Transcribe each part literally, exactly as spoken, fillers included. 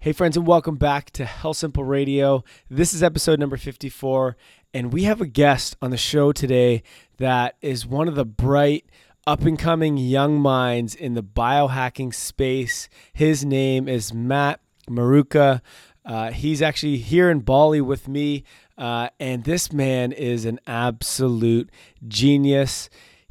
Hey friends, and welcome back to Health Simple Radio. This is episode number fifty-four, and we have a guest on the show today that is one of the bright, up-and-coming young minds in the biohacking space. His name is Matt Maruca. Uh, he's actually here in Bali with me, uh, and this man is an absolute genius.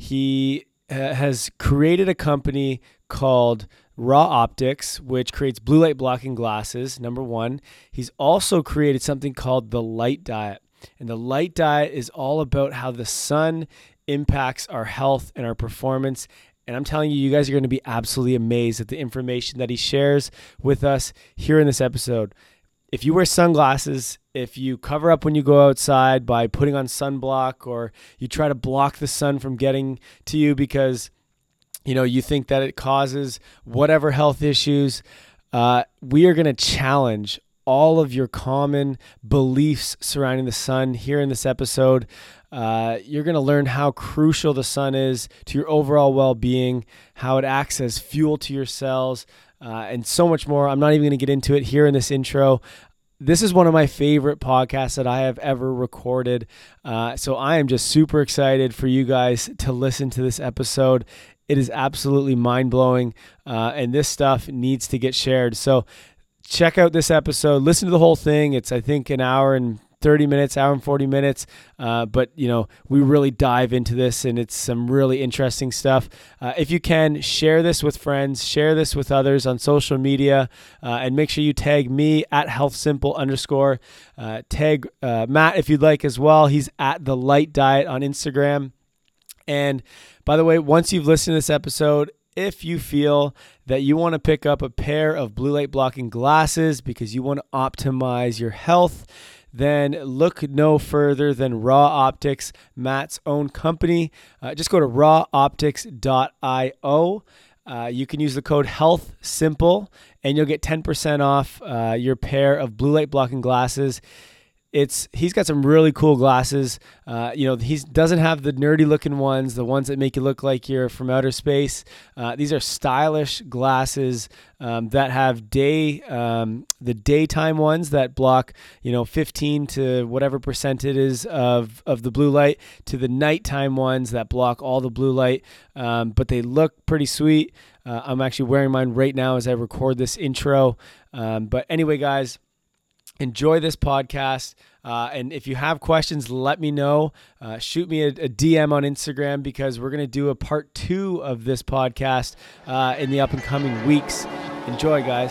He uh, has created a company called Raw Optics, which creates blue light blocking glasses, number one. He's also created something called the Light Diet. And the Light Diet is all about how the sun impacts our health and our performance. And I'm telling you, you guys are going to be absolutely amazed at the information that he shares with us here in this episode. If you wear sunglasses, if you cover up when you go outside by putting on sunblock, or you try to block the sun from getting to you because you know, you think that it causes whatever health issues, uh, we are going to challenge all of your common beliefs surrounding the sun here in this episode. Uh, you're going to learn how crucial the sun is to your overall well-being, how it acts as fuel to your cells, uh, and so much more. I'm not even going to get into it here in this intro. This is one of my favorite podcasts that I have ever recorded. Uh, so I am just super excited for you guys to listen to this episode. It is absolutely mind-blowing, uh, and this stuff needs to get shared. So check out this episode. Listen to the whole thing. It's, I think, an hour and thirty minutes, hour and forty minutes. Uh, but, you know, we really dive into this, and it's some really interesting stuff. Uh, if you can, share this with friends. Share this with others on social media, uh, and make sure you tag me at healthsimple underscore. Uh, tag uh, Matt if you'd like as well. He's at The Light Diet on Instagram. And by the way, once you've listened to this episode, if you feel that you want to pick up a pair of blue light blocking glasses because you want to optimize your health, then look no further than Raw Optics, Matt's own company. Uh, just go to raw optics dot io. Uh, you can use the code HEALTHSIMPLE and you'll get ten percent off uh, your pair of blue light blocking glasses. It's he's got some really cool glasses. Uh, you know, he doesn't have the nerdy looking ones, the ones that make you look like you're from outer space. Uh, these are stylish glasses um, that have day um, the daytime ones that block, you know, fifteen to whatever percent it is of of the blue light, to the nighttime ones that block all the blue light. Um, but they look pretty sweet. Uh, I'm actually wearing mine right now as I record this intro. Um, but anyway, guys, enjoy this podcast. Uh, and if you have questions, let me know. Uh, shoot me a, a D M on Instagram, because we're going to do a part two of this podcast uh, in the up and coming weeks. Enjoy, guys.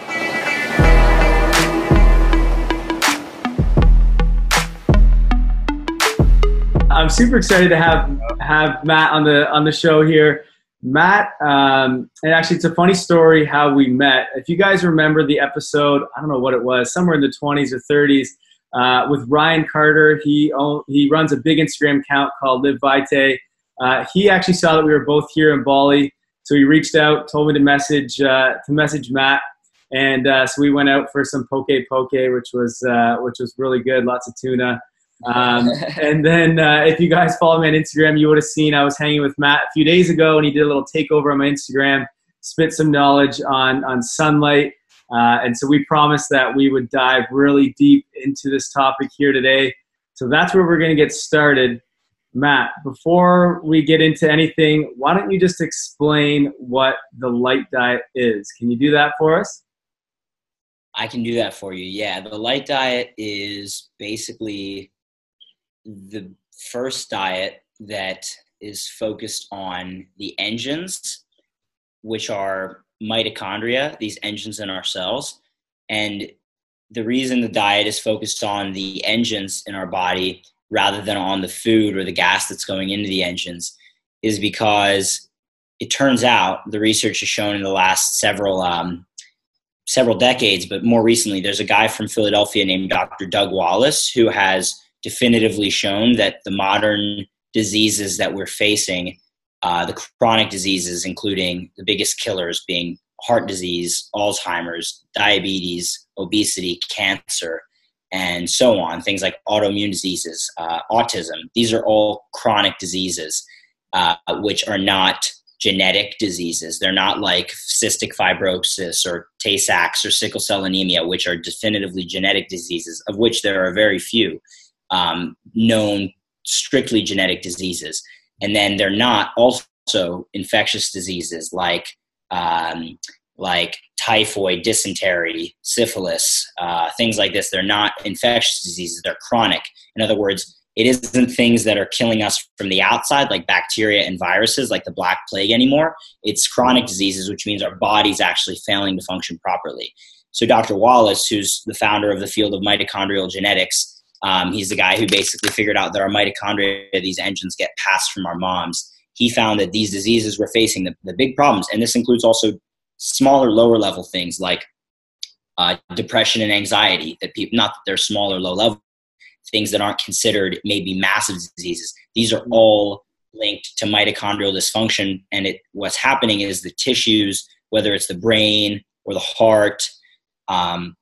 I'm super excited to have have Matt on the on the show here. Matt, um, and actually it's a funny story how we met. If you guys remember the episode, I don't know what it was, somewhere in the twenties or thirties, uh, with Ryan Carter. He own, he runs a big Instagram account called Live Vitae. Uh, he actually saw that we were both here in Bali, so he reached out, told me to message uh, to message Matt, and uh, so we went out for some poke poke, which was uh, which was really good, lots of tuna. Um, and then uh, if you guys follow me on Instagram, you would have seen I was hanging with Matt a few days ago, and he did a little takeover on my Instagram, spit some knowledge on, on sunlight. Uh, and so we promised that we would dive really deep into this topic here today. So that's where we're going to get started. Matt, before we get into anything, why don't you just explain what the Light Diet is? Can you do that for us? I can do that for you. Yeah, the Light Diet is basically the first diet that is focused on the engines, which are mitochondria, these engines in our cells. And the reason the diet is focused on the engines in our body rather than on the food or the gas that's going into the engines is because it turns out, the research has shown in the last several um, several decades, but more recently, there's a guy from Philadelphia named Doctor Doug Wallace who has definitively shown that the modern diseases that we're facing, uh, the chronic diseases, including the biggest killers being heart disease, Alzheimer's, diabetes, obesity, cancer, and so on, things like autoimmune diseases, uh, autism, these are all chronic diseases, uh, which are not genetic diseases. They're not like cystic fibrosis or Tay-Sachs or sickle cell anemia, which are definitively genetic diseases, of which there are very few um, known strictly genetic diseases. And then they're not also infectious diseases like um, like typhoid, dysentery, syphilis, uh, things like this. They're not infectious diseases. They're chronic. In other words, it isn't things that are killing us from the outside, like bacteria and viruses, like the Black Plague anymore. It's chronic diseases, which means our body's actually failing to function properly. So Doctor Wallace, who's the founder of the field of mitochondrial genetics, um, he's the guy who basically figured out that our mitochondria, these engines, get passed from our moms. He found that these diseases were facing the, the big problems, and this includes also smaller, lower level things like uh, depression and anxiety, that people, not that they're small or low level, things that aren't considered maybe massive diseases. These are all linked to mitochondrial dysfunction. And it, what's happening is the tissues, whether it's the brain or the heart, um,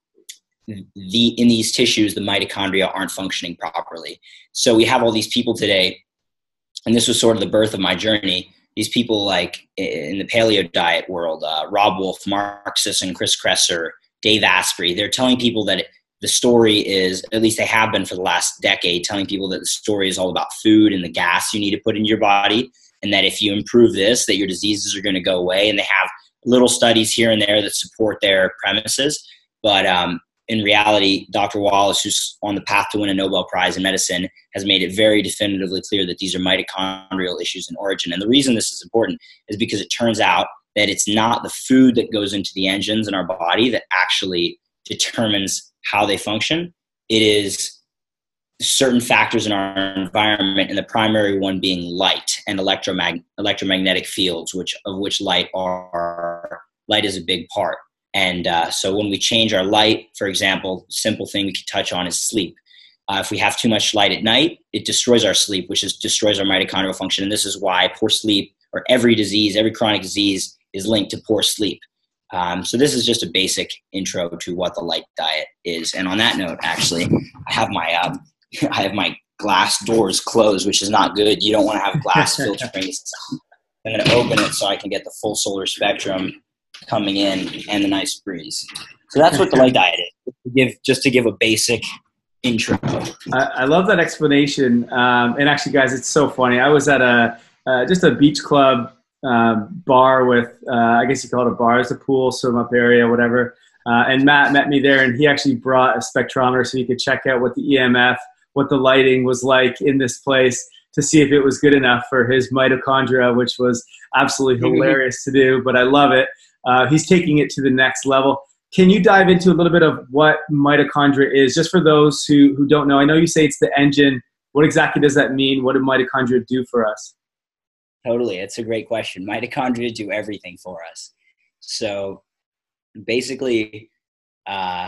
the, in these tissues, the mitochondria aren't functioning properly. So we have all these people today, and this was sort of the birth of my journey. These people like in the paleo diet world, uh, Rob Wolf, Mark Sisson, Chris Kresser, Dave Asprey, they're telling people that it, the story is, at least they have been for the last decade, telling people that the story is all about food and the gas you need to put in your body, and that if you improve this, that your diseases are going to go away. And they have little studies here and there that support their premises. But um, in reality, Doctor Wallace, who's on the path to win a Nobel Prize in medicine, has made it very definitively clear that these are mitochondrial issues in origin. And the reason this is important is because it turns out that it's not the food that goes into the engines in our body that actually determines how they function. It is certain factors in our environment, and the primary one being light and electromag- electromagnetic fields, which of which light are light is a big part. And uh, so when we change our light, for example, simple thing we could touch on is sleep. Uh, if we have too much light at night, it destroys our sleep, which is destroys our mitochondrial function. And this is why poor sleep, or every disease, every chronic disease, is linked to poor sleep. Um, so this is just a basic intro to what the light diet is. And on that note, actually, I have my um, I have my glass doors closed, which is not good. You don't want to have glass filtering. I'm going to open it so I can get the full solar spectrum coming in and the nice breeze. So that's what the light diet is. To give, just to give a basic intro. I, I love that explanation. Um, and actually, guys, it's so funny. I was at a uh, just a beach club um, bar with, uh, I guess you call it a bar, it's a pool, swim up area, whatever. Uh, and Matt met me there, and he actually brought a spectrometer so he could check out what the E M F, what the lighting was like in this place to see if it was good enough for his mitochondria, which was absolutely hilarious to do, but I love it. Uh, he's taking it to the next level. Can you dive into a little bit of what mitochondria is, just for those who, who don't know? I know you say it's the engine. What exactly does that mean? What do mitochondria do for us? Totally. It's a great question. Mitochondria do everything for us. So basically, uh,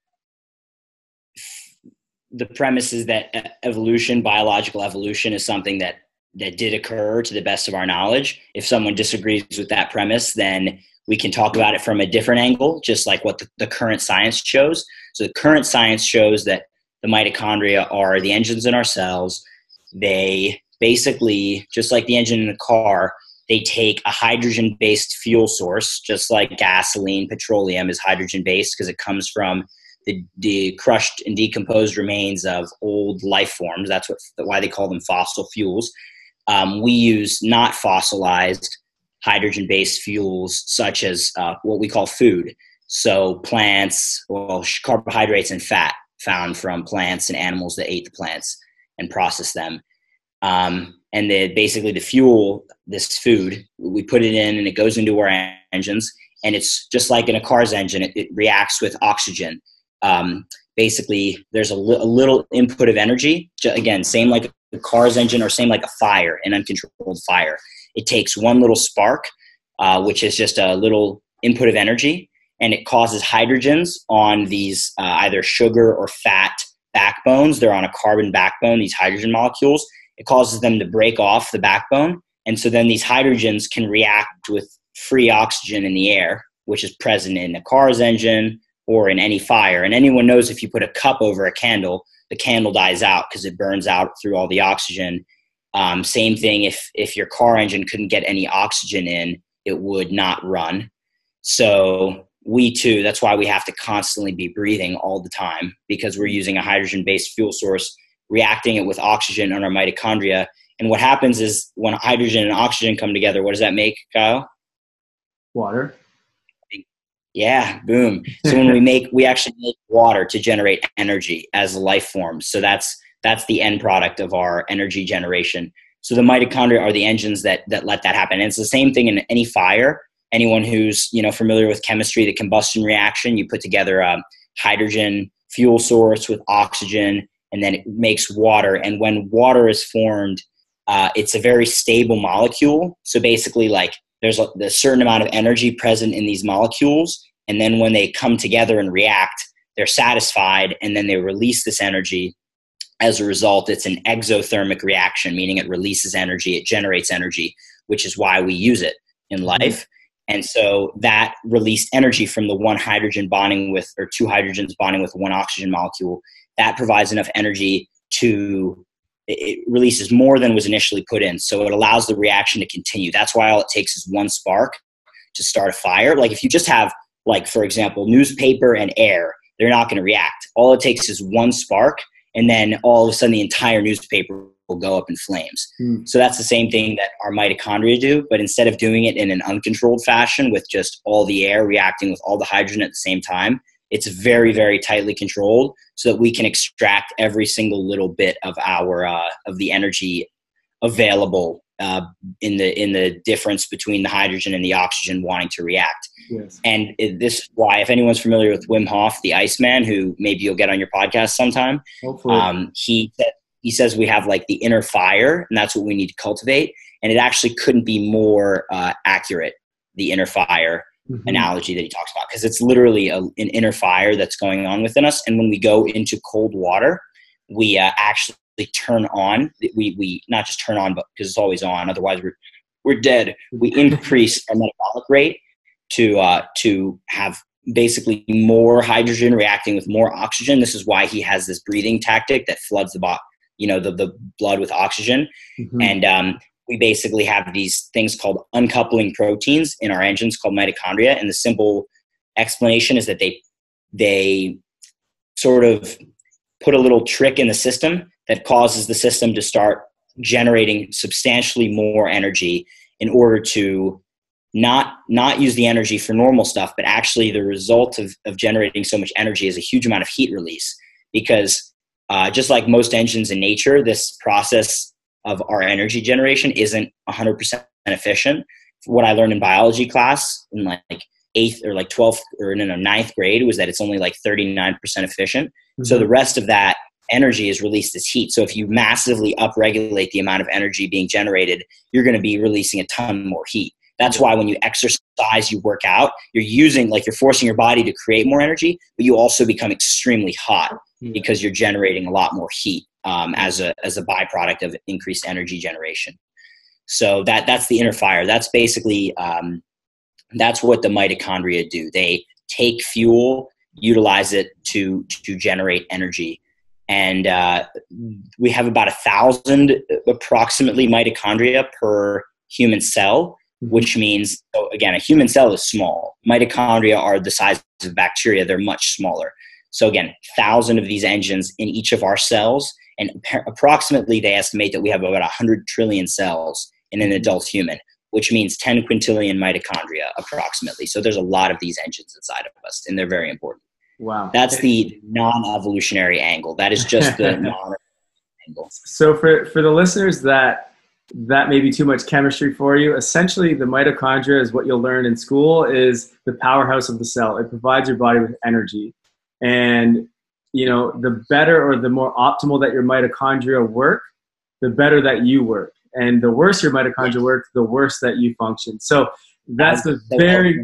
the premise is that evolution, biological evolution, is something that, that did occur to the best of our knowledge. If someone disagrees with that premise, then we can talk about it from a different angle, just like what the, the current science shows. So the current science shows that the mitochondria are the engines in our cells. They basically, just like the engine in a car, they take a hydrogen-based fuel source, just like gasoline, petroleum is hydrogen-based because it comes from the, the crushed and decomposed remains of old life forms. That's what, why they call them fossil fuels. Um, we use not fossilized hydrogen-based fuels such as uh, what we call food. So plants, well, carbohydrates and fat found from plants and animals that ate the plants and processed them. Um, and the, basically the fuel, this food, we put it in and it goes into our engines, and it's just like in a car's engine, it, it reacts with oxygen. Um, basically, there's a, li- a little input of energy. Again, same like a car's engine, or same like a fire, an uncontrolled fire. It takes one little spark, uh, which is just a little input of energy, and it causes hydrogens on these uh, either sugar or fat backbones. They're on a carbon backbone, these hydrogen molecules. It causes them to break off the backbone. And so then these hydrogens can react with free oxygen in the air, which is present in a car's engine or in any fire. And anyone knows if you put a cup over a candle, the candle dies out because it burns out through all the oxygen. Um, same thing, if if your car engine couldn't get any oxygen in, it would not run. So we too, that's why we have to constantly be breathing all the time, because we're using a hydrogen-based fuel source, reacting it with oxygen on our mitochondria. And what happens is when hydrogen and oxygen come together, what does that make, Kyle? Water. Yeah, boom. So when we make, we actually make water to generate energy as life forms. So that's that's the end product of our energy generation. So the mitochondria are the engines that that let that happen. And it's the same thing in any fire. Anyone who's, you know, familiar with chemistry, the combustion reaction, you put together a hydrogen fuel source with oxygen, and then it makes water. And when water is formed, uh, it's a very stable molecule. So basically, like, there's a, a certain amount of energy present in these molecules. And then when they come together and react, they're satisfied, and then they release this energy. As a result, it's an exothermic reaction, meaning it releases energy, it generates energy, which is why we use it in life. Mm-hmm. And so that released energy from the one hydrogen bonding with, or two hydrogens bonding with one oxygen molecule, that provides enough energy to, it releases more than was initially put in. So it allows the reaction to continue. That's why all it takes is one spark to start a fire. Like if you just have, like, for example, newspaper and air, they're not going to react. All it takes is one spark, and then all of a sudden the entire newspaper will go up in flames. Mm. So that's the same thing that our mitochondria do, but instead of doing it in an uncontrolled fashion with just all the air reacting with all the hydrogen at the same time, it's very, very tightly controlled so that we can extract every single little bit of our uh, of the energy available uh, in the in the difference between the hydrogen and the oxygen wanting to react. Yes. And it, this is why, if anyone's familiar with Wim Hof, the Iceman, who maybe you'll get on your podcast sometime, hopefully, um, he he says we have like the inner fire, and that's what we need to cultivate. And it actually couldn't be more uh, accurate, the inner fire mm-hmm. analogy that he talks about, because it's literally a, an inner fire that's going on within us. And when we go into cold water, we uh, actually turn on. We we not just turn on, but because it's always on. Otherwise, we're we're dead. We increase our metabolic rate to uh, to have basically more hydrogen reacting with more oxygen. This is why he has this breathing tactic that floods the bo- you know the, the blood with oxygen. Mm-hmm. And um, we basically have these things called uncoupling proteins in our engines called mitochondria. And the simple explanation is that they they sort of put a little trick in the system that causes the system to start generating substantially more energy in order to not not use the energy for normal stuff, but actually the result of, of generating so much energy is a huge amount of heat release. Because uh, just like most engines in nature, this process of our energy generation isn't one hundred percent efficient. What I learned in biology class in like eighth or like twelfth or no, no, ninth grade was that it's only like thirty-nine percent efficient. Mm-hmm. So the rest of that energy is released as heat. So if you massively upregulate the amount of energy being generated, you're going to be releasing a ton more heat. That's why when you exercise, you work out, you're using, like you're forcing your body to create more energy, but you also become extremely hot because you're generating a lot more heat um, as a as a byproduct of increased energy generation. So that that's the inner fire. That's basically, um, that's what the mitochondria do. They take fuel, utilize it to to generate energy. And uh, we have about a thousand approximately mitochondria per human cell, which means, so again, a human cell is small. Mitochondria are the size of bacteria. They're much smaller. So again, thousand of these engines in each of our cells, and approximately they estimate that we have about one hundred trillion cells in an adult human, which means ten quintillion mitochondria approximately. So there's a lot of these engines inside of us, and they're very important. Wow. That's the non-evolutionary angle. That is just the non angle. So for, for the listeners that that may be too much chemistry for you, essentially the mitochondria is what you'll learn in school is the powerhouse of the cell. It provides your body with energy. And, you know, the better or the more optimal that your mitochondria work, the better that you work. And the worse your mitochondria work, the worse that you function. So that's a very,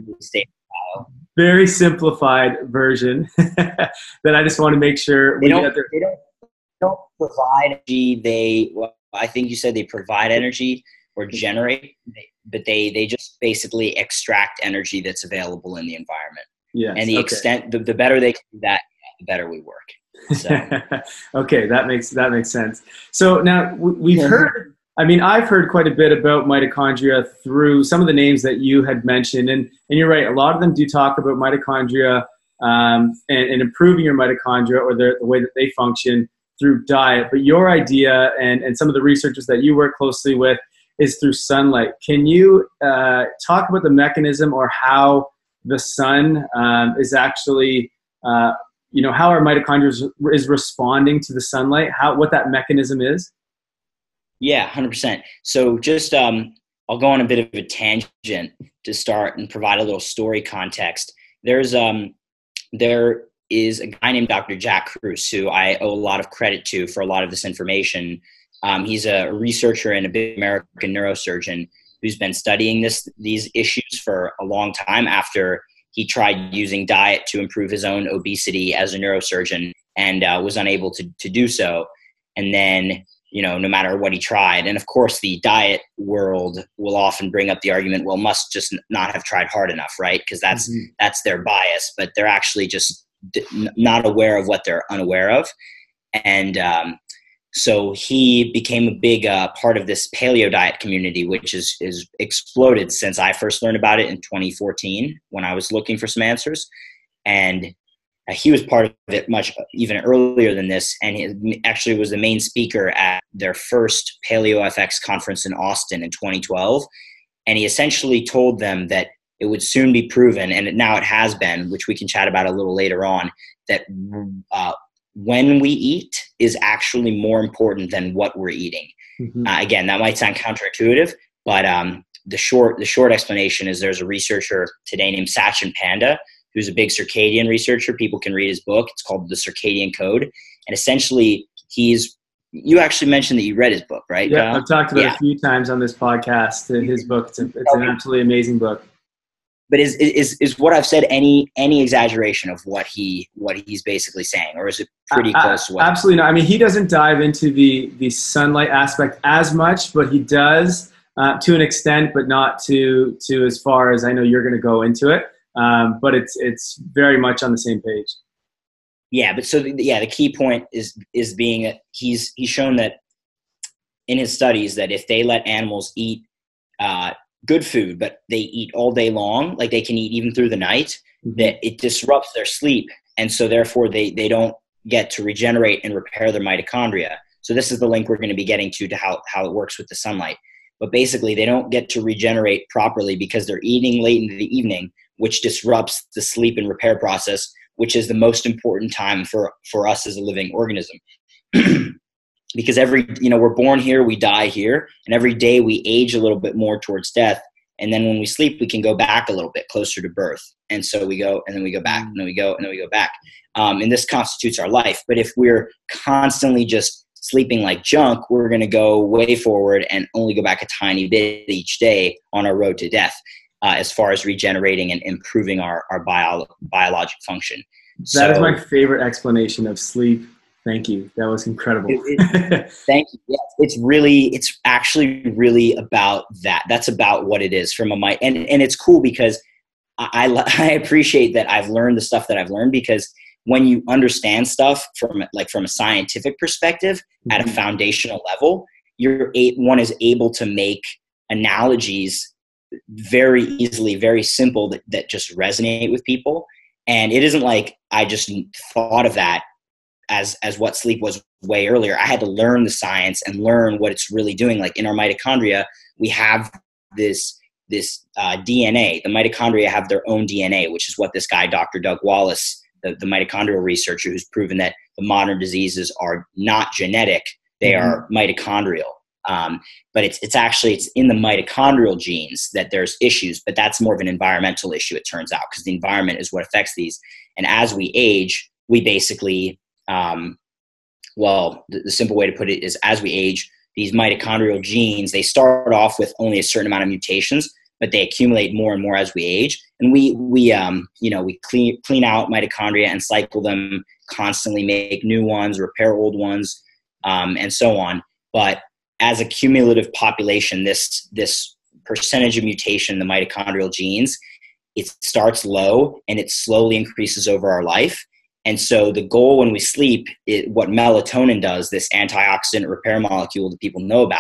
very simplified version that I just want to make sure they we don't, get there. They don't, they don't provide energy. They, well, I think you said they provide energy or generate, but they, they just basically extract energy that's available in the environment. Yes, and the okay. extent, the, the better they can do that, the better we work. So. Okay, that makes that makes sense. So now we've heard I mean, I've heard quite a bit about mitochondria through some of the names that you had mentioned. And, and you're right, a lot of them do talk about mitochondria um, and, and improving your mitochondria or the, the way that they function through diet. But your idea and, and some of the researchers that you work closely with is through sunlight. Can you uh, talk about the mechanism or how the sun um, is actually, uh, you know, how our mitochondria is, is responding to the sunlight, how what that mechanism is? Yeah, one hundred percent. So just, um, I'll go on a bit of a tangent to start and provide a little story context. There's, um, there is a guy named Doctor Jack Kruse, who I owe a lot of credit to for a lot of this information. Um, he's a researcher and a big American neurosurgeon who's been studying this, these issues for a long time after he tried using diet to improve his own obesity as a neurosurgeon and uh, was unable to, to do so. And then, you know, no matter what he tried. And of course, the diet world will often bring up the argument, well, must just not have tried hard enough, right? Because that's mm-hmm. that's their bias, but they're actually just d- not aware of what they're unaware of. And um, so he became a big uh, part of this paleo diet community, which is is exploded since I first learned about it in twenty fourteen when I was looking for some answers. And Uh, he was part of it much even earlier than this, and he actually was the main speaker at their first Paleo F X conference in Austin in twenty twelve. And he essentially told them that it would soon be proven, and now it has been, which we can chat about a little later on, that uh, when we eat is actually more important than what we're eating. Mm-hmm. Uh, again, that might sound counterintuitive, but um, the short the short explanation is there's a researcher today named Sachin Panda, who's a big circadian researcher. People can read his book. It's called The Circadian Code. And essentially, he's, you actually mentioned that you read his book, right? Yeah, Kyle? I've talked about yeah. it a few times on this podcast, his book. It's, a, it's an absolutely amazing book. But is, is is what I've said any any exaggeration of what he what he's basically saying, or is it pretty uh, close to what? Absolutely not. I mean, he doesn't dive into the, the sunlight aspect as much, but he does uh, to an extent, but not to to as far as I know you're going to go into it. Um, but it's it's very much on the same page. Yeah, but so the, yeah, the key point is is being that he's he's shown that in his studies that if they let animals eat uh, good food, but they eat all day long, like they can eat even through the night, mm-hmm. that it disrupts their sleep, and so therefore they they don't get to regenerate and repair their mitochondria. So this is the link we're going to be getting to to how how it works with the sunlight. But basically, they don't get to regenerate properly because they're eating late into the evening, which disrupts the sleep and repair process, which is the most important time for, for us as a living organism. Because every, you know, we're born here, we die here, and every day we age a little bit more towards death. And then when we sleep, we can go back a little bit closer to birth. And so we go, and then we go back, and then we go, and then we go back. Um, and this constitutes our life. But if we're constantly just sleeping like junk, we're going to go way forward and only go back a tiny bit each day on our road to death. Uh, as far as regenerating and improving our, our bio, biologic function. That so, is my favorite explanation of sleep. Thank you. That was incredible. It, it, thank you. Yeah, it's really, it's actually really about that. That's about what it is from a mind. And, and it's cool because I, I, I appreciate that I've learned the stuff that I've learned, because when you understand stuff from like from a scientific perspective mm-hmm. at a foundational level, you're a, one is able to make analogies very easily, very simple, that, that just resonate with people. And it isn't like I just thought of that as as what sleep was way earlier. I had to learn the science and learn what it's really doing. Like in our mitochondria, we have this this uh, D N A. The mitochondria have their own D N A, which is what this guy, Doctor Doug Wallace, the, the mitochondrial researcher who's proven that the modern diseases are not genetic, they mm-hmm. are mitochondrial. Um, but it's it's actually it's in the mitochondrial genes that there's issues, but that's more of an environmental issue, it turns out, because the environment is what affects these. And as we age, we basically, um, well, the, the simple way to put it is, as we age, these mitochondrial genes, they start off with only a certain amount of mutations, but they accumulate more and more as we age. And we we um you know we clean clean out mitochondria and cycle them constantly, make new ones, repair old ones, um, and so on. But as a cumulative population, this this percentage of mutation in the mitochondrial genes, it starts low and it slowly increases over our life. And so the goal when we sleep, it, what melatonin does, this antioxidant repair molecule that people know about,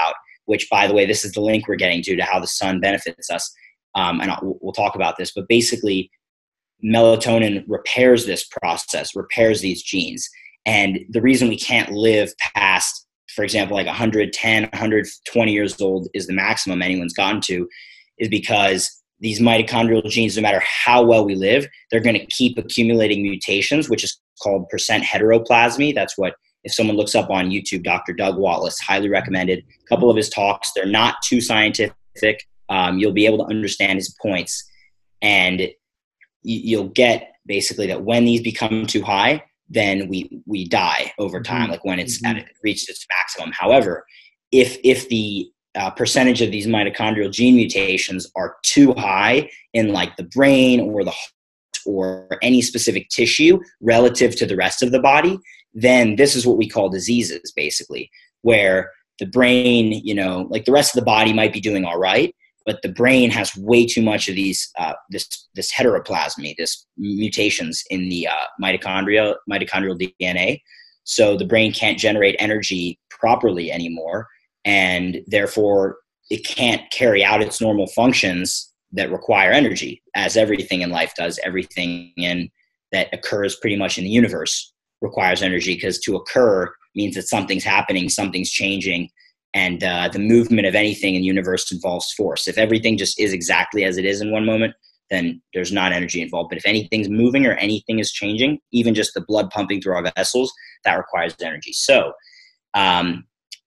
which, by the way, this is the link we're getting to, to how the sun benefits us. Um, and I'll, we'll talk about this, but basically melatonin repairs this process, repairs these genes. And the reason we can't live past, for example, like one hundred ten, one hundred twenty years old is the maximum anyone's gotten to, is because these mitochondrial genes, no matter how well we live, they're going to keep accumulating mutations, which is called percent heteroplasmy. That's what, if someone looks up on YouTube, Doctor Doug Wallace, highly recommended. A couple of his talks, they're not too scientific. Um, you'll be able to understand his points, and you'll get basically that when these become too high, then we we die over time, like when it's mm-hmm. at reached its maximum. However, if if the uh, percentage of these mitochondrial gene mutations are too high in like the brain or the heart or any specific tissue relative to the rest of the body, then this is what we call diseases, basically, where the brain, you know, like the rest of the body might be doing all right, but the brain has way too much of these, uh, this this heteroplasmy, this mutations in the uh, mitochondria, mitochondrial D N A. So the brain can't generate energy properly anymore, and therefore it can't carry out its normal functions that require energy, as everything in life does. Everything in that occurs pretty much in the universe requires energy, because to occur means that something's happening, something's changing. And uh, the movement of anything in the universe involves force. If everything just is exactly as it is in one moment, then there's not energy involved. But if anything's moving or anything is changing, even just the blood pumping through our vessels, that requires energy. So um,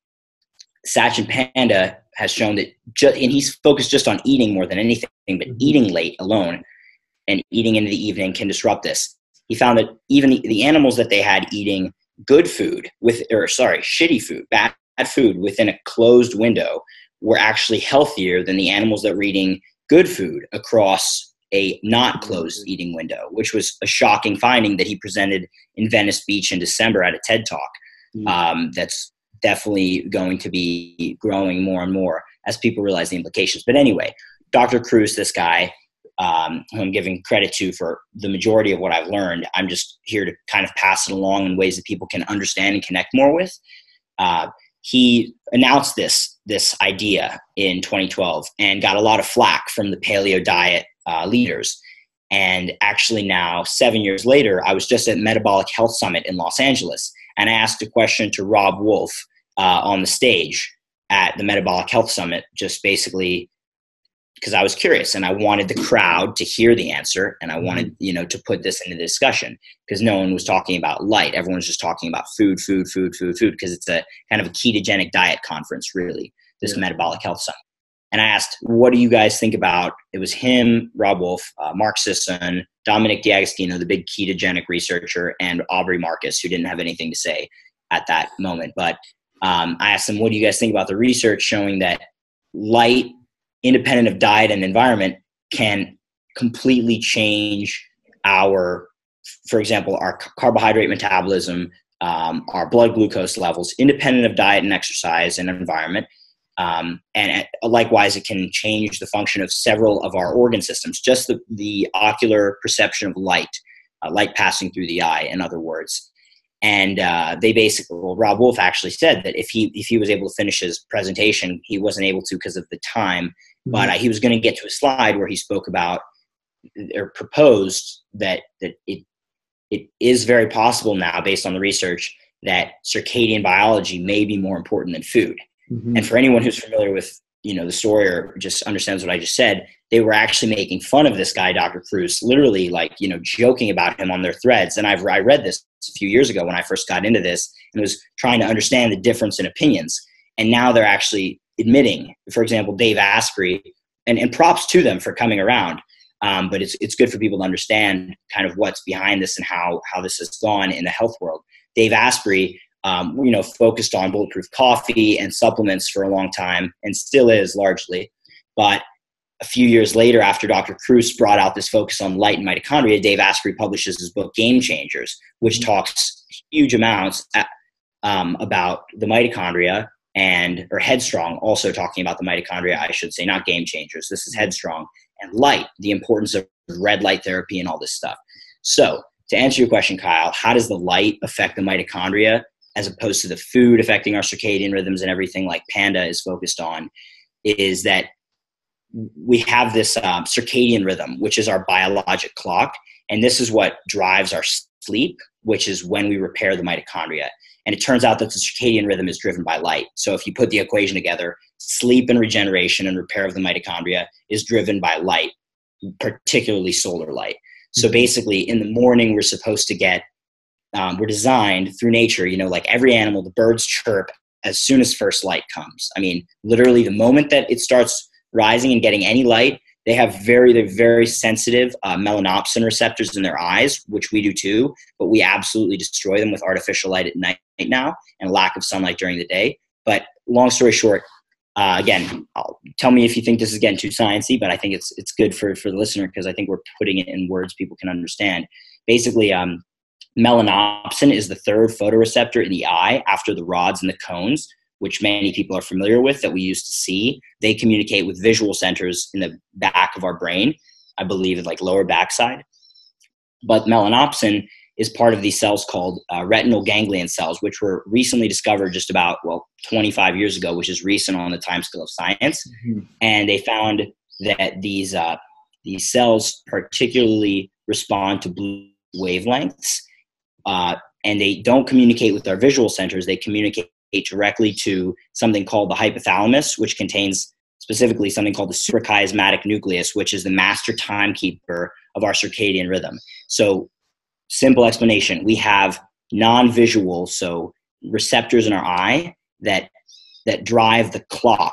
Sachin Panda has shown that, ju- and he's focused just on eating more than anything, but eating late alone and eating into the evening can disrupt this. He found that even the, the animals that they had eating good food with, or sorry, shitty food, bad food within a closed window were actually healthier than the animals that were eating good food across a not closed eating window, which was a shocking finding that he presented in Venice Beach in December at a TED Talk. Um, that's definitely going to be growing more and more as people realize the implications. But anyway, Doctor Kruse, this guy, um, who I'm giving credit to for the majority of what I've learned, I'm just here to kind of pass it along in ways that people can understand and connect more with. Uh, he announced this, this idea in twenty twelve and got a lot of flack from the paleo diet uh, leaders. And actually now, seven years later, I was just at Metabolic Health Summit in Los Angeles, and I asked a question to Rob Wolf uh, on the stage at the Metabolic Health Summit, just basically because I was curious and I wanted the crowd to hear the answer, and I wanted, you know, to put this into the discussion, because no one was talking about light. Everyone was just talking about food, food, food, food, food, because it's a kind of a ketogenic diet conference, really, this yeah. Metabolic Health Summit. And I asked, what do you guys think about, it was him, Rob Wolf, uh, Mark Sisson, Dominic D'Agostino, the big ketogenic researcher, and Aubrey Marcus, who didn't have anything to say at that moment. But um, I asked them, what do you guys think about the research showing that light, independent of diet and environment, can completely change our, for example, our carbohydrate metabolism, um, our blood glucose levels, independent of diet and exercise and environment. Um, and likewise, it can change the function of several of our organ systems, just the, the ocular perception of light, uh, light passing through the eye, in other words. And uh, they basically, well, Rob Wolf actually said that if he if he was able to finish his presentation, he wasn't able to because of the time, mm-hmm. but uh, he was going to get to a slide where he spoke about or proposed that that it it is very possible now, based on the research, that circadian biology may be more important than food. Mm-hmm. And for anyone who's familiar with, you know, the story or just understands what I just said, they were actually making fun of this guy, Doctor Kruse, literally, like, you know, joking about him on their threads. And I've I read this a few years ago when I first got into this and was trying to understand the difference in opinions. And now they're actually admitting, for example, Dave Asprey, and, and props to them for coming around. Um, but it's it's good for people to understand kind of what's behind this and how how this has gone in the health world. Dave Asprey, um, you know, focused on bulletproof coffee and supplements for a long time, and still is largely. But a few years later, after Doctor Kruse brought out this focus on light and mitochondria, Dave Asprey publishes his book Game Changers, which talks huge amounts at, um, about the mitochondria, and or Headstrong, also talking about the mitochondria, I should say, not Game Changers. This is Headstrong, and light, the importance of red light therapy and all this stuff. So to answer your question, Kyle, how does the light affect the mitochondria as opposed to the food affecting our circadian rhythms and everything like Panda is focused on, is that we have this um, circadian rhythm, which is our biologic clock. And this is what drives our sleep, which is when we repair the mitochondria. And it turns out that the circadian rhythm is driven by light. So if you put the equation together, sleep and regeneration and repair of the mitochondria is driven by light, particularly solar light. So basically in the morning, we're supposed to get, um, we're designed through nature, you know, like every animal, the birds chirp as soon as first light comes. I mean, literally the moment that it starts rising and getting any light, they have very, they're very sensitive uh, melanopsin receptors in their eyes, which we do too, but we absolutely destroy them with artificial light at night now and lack of sunlight during the day. But long story short, uh, again, I'll, tell me if you think this is getting too sciencey, but I think it's it's good for, for the listener because I think we're putting it in words people can understand. Basically, um, melanopsin is the third photoreceptor in the eye after the rods and the cones, which many people are familiar with that we used to see. They communicate with visual centers in the back of our brain, I believe like lower backside. But melanopsin is part of these cells called uh, retinal ganglion cells, which were recently discovered just about, well, twenty-five years ago, which is recent on the timescale of science. Mm-hmm. And they found that these, uh, these cells particularly respond to blue wavelengths, uh, and they don't communicate with our visual centers. They communicate directly to something called the hypothalamus, which contains specifically something called the suprachiasmatic nucleus, which is the master timekeeper of our circadian rhythm. So simple explanation, we have non-visual, so receptors in our eye that that drive the clock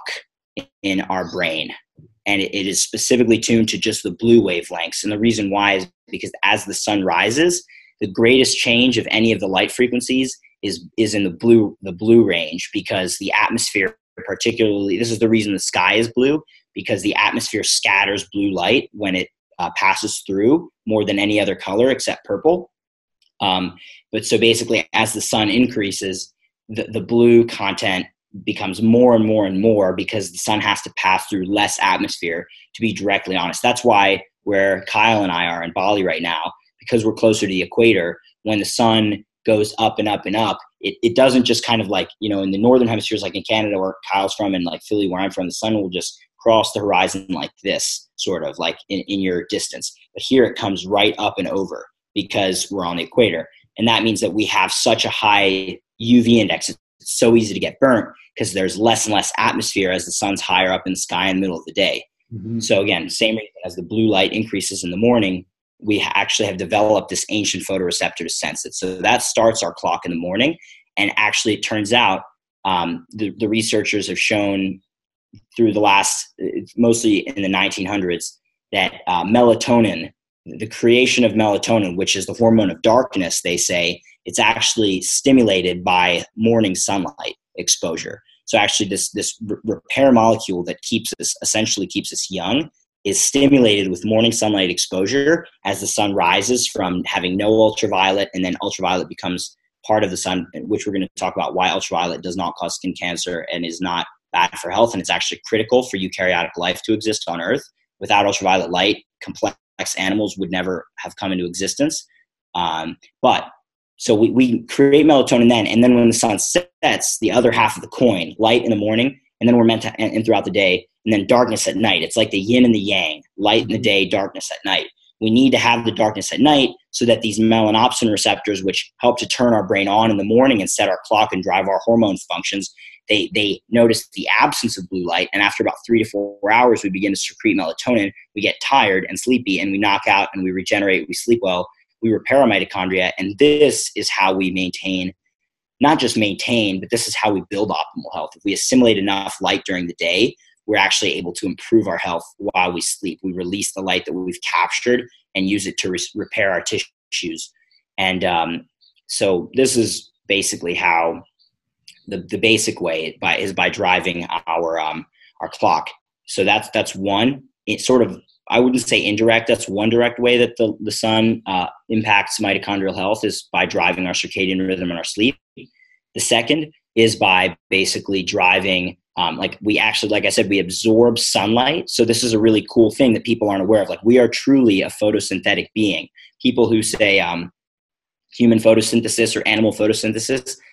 in our brain. And it, it is specifically tuned to just the blue wavelengths. And the reason why is because as the sun rises, the greatest change of any of the light frequencies is is in the blue the blue range, because the atmosphere, particularly, this is the reason the sky is blue, because the atmosphere scatters blue light when it uh, passes through more than any other color except purple. Um, but so basically, as the sun increases, the, the blue content becomes more and more and more because the sun has to pass through less atmosphere to be directly honest. That's why where Kyle and I are in Bali right now, because we're closer to the equator, when the sun goes up and up and up, it, it doesn't just kind of like, you know, in the northern hemispheres, like in Canada where Kyle's from and like Philly where I'm from, the sun will just cross the horizon like this, sort of like in, in your distance. But here it comes right up and over because we're on the equator. And that means that we have such a high U V index. It's so easy to get burnt because there's less and less atmosphere as the sun's higher up in the sky in the middle of the day. Mm-hmm. So again, same reason as the blue light increases in the morning, we actually have developed this ancient photoreceptor to sense it. So that starts our clock in the morning. And actually, it turns out um, the, the researchers have shown through the last, mostly in the nineteen hundreds, that uh, melatonin, the creation of melatonin, which is the hormone of darkness, they say, it's actually stimulated by morning sunlight exposure. So actually, this this repair molecule that keeps us, essentially keeps us young, is stimulated with morning sunlight exposure as the sun rises from having no ultraviolet, and then ultraviolet becomes part of the sun, which we're going to talk about why ultraviolet does not cause skin cancer and is not bad for health. And it's actually critical for eukaryotic life to exist on Earth. Without ultraviolet light, complex animals would never have come into existence. Um, but so we, we create melatonin then, and then when the sun sets, the other half of the coin, light in the morning, and then we're meant to, and, and throughout the day, and then darkness at night. It's like the yin and the yang, light in the day, darkness at night. We need to have the darkness at night so that these melanopsin receptors, which help to turn our brain on in the morning and set our clock and drive our hormone functions, they they notice the absence of blue light. And after about three to four hours, we begin to secrete melatonin. We get tired and sleepy, and we knock out and we regenerate. We sleep well. We repair our mitochondria. And this is how we maintain, not just maintain, but this is how we build optimal health. If we assimilate enough light during the day, we're actually able to improve our health while we sleep. We release the light that we've captured and use it to re- repair our tissues. And um, so this is basically how the, the basic way by, is by driving our um, our clock. So that's that's one. It's sort of, I wouldn't say indirect. That's one direct way that the, the sun uh, impacts mitochondrial health, is by driving our circadian rhythm and our sleep. The second is by basically driving Um, like we actually, like I said, we absorb sunlight. So this is a really cool thing that people aren't aware of. Like we are truly a photosynthetic being. People who say um, human photosynthesis or animal photosynthesis,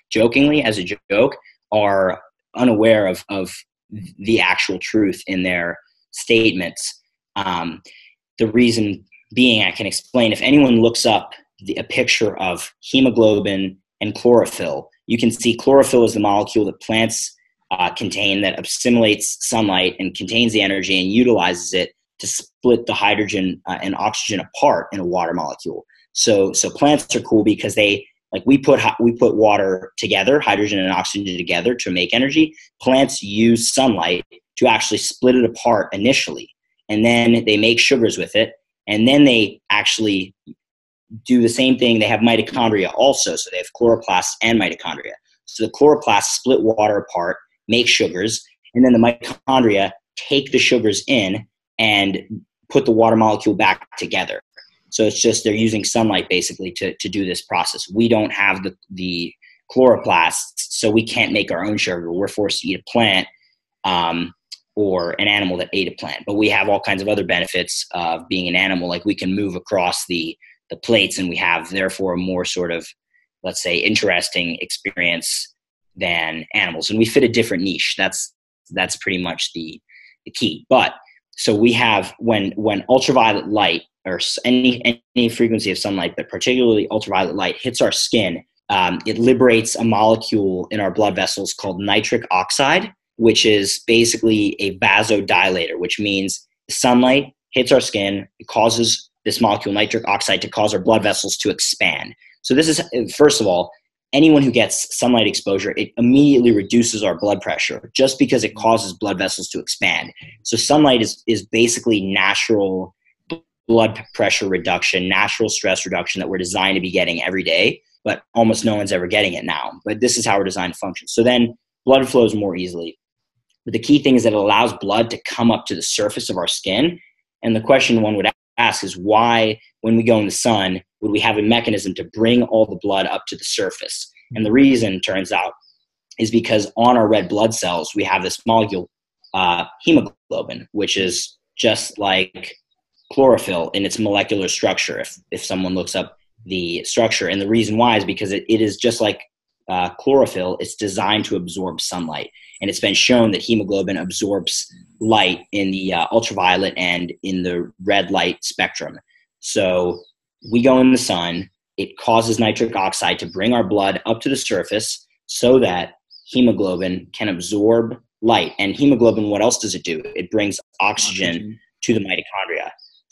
jokingly as a joke are unaware of, of the actual truth in their statements. Um, the reason being, I can explain, if anyone looks up the, a picture of hemoglobin and chlorophyll, you can see chlorophyll is the molecule that plants uh, contain that assimilates sunlight and contains the energy and utilizes it to split the hydrogen uh, and oxygen apart in a water molecule. So, so plants are cool because they, like we put, we put water together, hydrogen and oxygen together to make energy. Plants use sunlight to actually split it apart initially. And then they make sugars with it. And then they actually do the same thing. They have mitochondria also. So they have chloroplasts and mitochondria. So the chloroplasts split water apart, make sugars, and then the mitochondria take the sugars in and put the water molecule back together. So it's just they're using sunlight basically to, to do this process. We don't have the, the chloroplasts, so we can't make our own sugar. We're forced to eat a plant um, or an animal that ate a plant. But we have all kinds of other benefits of being an animal, like we can move across the, the plates, and we have therefore a more sort of, let's say, interesting experience than animals. And we fit a different niche. That's that's pretty much the, the key. But so we have, when when ultraviolet light or any any frequency of sunlight, but particularly ultraviolet light, hits our skin, um, it liberates a molecule in our blood vessels called nitric oxide, which is basically a vasodilator, which means sunlight hits our skin, it causes this molecule, nitric oxide, to cause our blood vessels to expand. So this is, first of all, anyone who gets sunlight exposure, it immediately reduces our blood pressure just because it causes blood vessels to expand. So sunlight is, is basically natural blood pressure reduction, natural stress reduction that we're designed to be getting every day, but almost no one's ever getting it now. But this is how we're designed to function. So then blood flows more easily. But the key thing is that it allows blood to come up to the surface of our skin. And the question one would ask is, why, when we go in the sun, would we have a mechanism to bring all the blood up to the surface? And the reason, turns out, is because on our red blood cells, we have this molecule, uh, hemoglobin, which is just like chlorophyll in its molecular structure, if, if someone looks up the structure. And the reason why is because it, it is just like uh, chlorophyll. It's designed to absorb sunlight. And it's been shown that hemoglobin absorbs light in the uh, ultraviolet and in the red light spectrum. So we go in the sun, it causes nitric oxide to bring our blood up to the surface so that hemoglobin can absorb light. And hemoglobin, what else does it do? It brings oxygen, oxygen. to the mitochondria.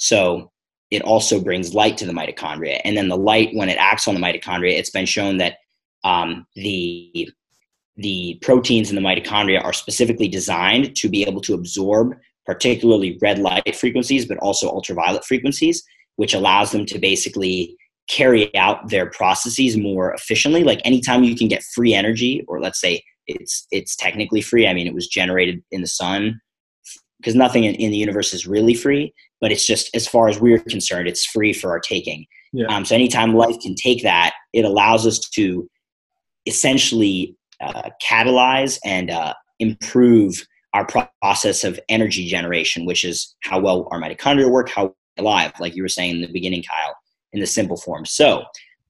So it also brings light to the mitochondria. And then the light, when it acts on the mitochondria, it's been shown that um, the the proteins in the mitochondria are specifically designed to be able to absorb particularly red light frequencies, but also ultraviolet frequencies, which allows them to basically carry out their processes more efficiently. Like anytime you can get free energy, or let's say it's it's technically free. I mean, it was generated in the sun, because nothing in, in the universe is really free, but it's just, as far as we're concerned, it's free for our taking. Yeah. Um, so anytime life can take that, it allows us to essentially uh, catalyze and uh, improve our process of energy generation, which is how well our mitochondria work, how alive, like you were saying in the beginning, Kyle, in the simple form. So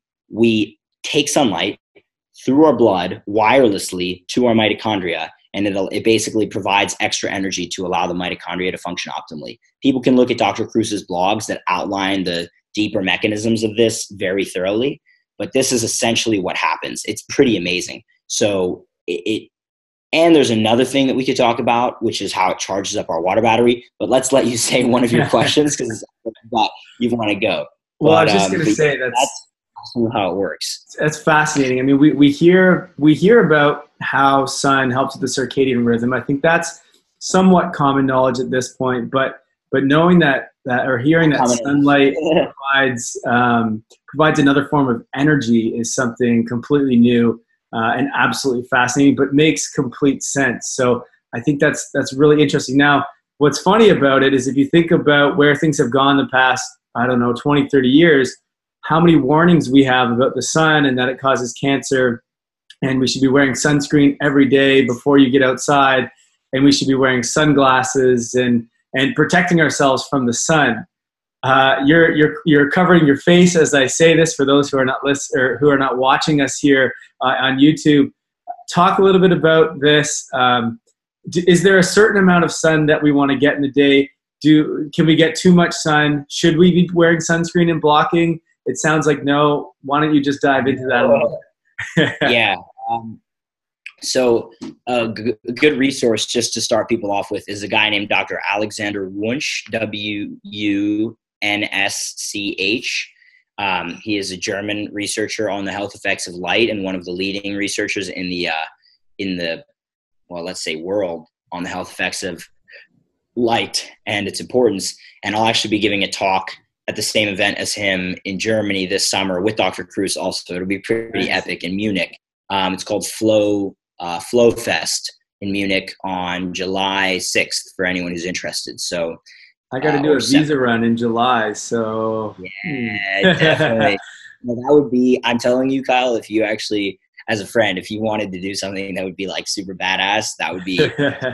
we take sunlight through our blood wirelessly to our mitochondria, and it'll, it basically provides extra energy to allow the mitochondria to function optimally. People can look at Doctor Krus's blogs that outline the deeper mechanisms of this very thoroughly, but this is essentially what happens. It's pretty amazing. So it, it and there's another thing that we could talk about, which is how it charges up our water battery. But let's let you say one of your questions, because you want to go. Well, but, I was just um, going to say that's, that's how it works. That's fascinating. I mean, we, we hear we hear about how sun helps with the circadian rhythm. I think that's somewhat common knowledge at this point. But but knowing that that or hearing that common sunlight provides um, provides another form of energy is something completely new. Uh, and absolutely fascinating, but makes complete sense. So I think that's that's really interesting. Now, what's funny about it is if you think about where things have gone the past, I don't know, twenty, thirty years, how many warnings we have about the sun and that it causes cancer, and we should be wearing sunscreen every day before you get outside, and we should be wearing sunglasses and, and protecting ourselves from the sun. Uh, you're you're you're covering your face as I say this for those who are not list or who are not watching us here uh, on YouTube. Talk a little bit about this. Um, d- is there a certain amount of sun that we want to get in the day? Do can we get too much sun? Should we be wearing sunscreen and blocking? It sounds like no. Why don't you just dive into that a little bit? Yeah. Um, so a, g- a good resource just to start people off with is a guy named Doctor Alexander Wunsch, W U N S C H. Um, he is a German researcher on the health effects of light and one of the leading researchers in the uh, in the well, let's say world on the health effects of light and its importance. And I'll actually be giving a talk at the same event as him in Germany this summer with Doctor Cruz also. It'll be pretty nice. Epic in Munich. Um, it's called Flow uh, Flow Fest in Munich on July sixth for anyone who's interested. So I got to uh, do a visa seven. run in July. So yeah, definitely. Well, that would be, I'm telling you, Kyle, if you actually, as a friend, if you wanted to do something that would be like super badass, that would be badass.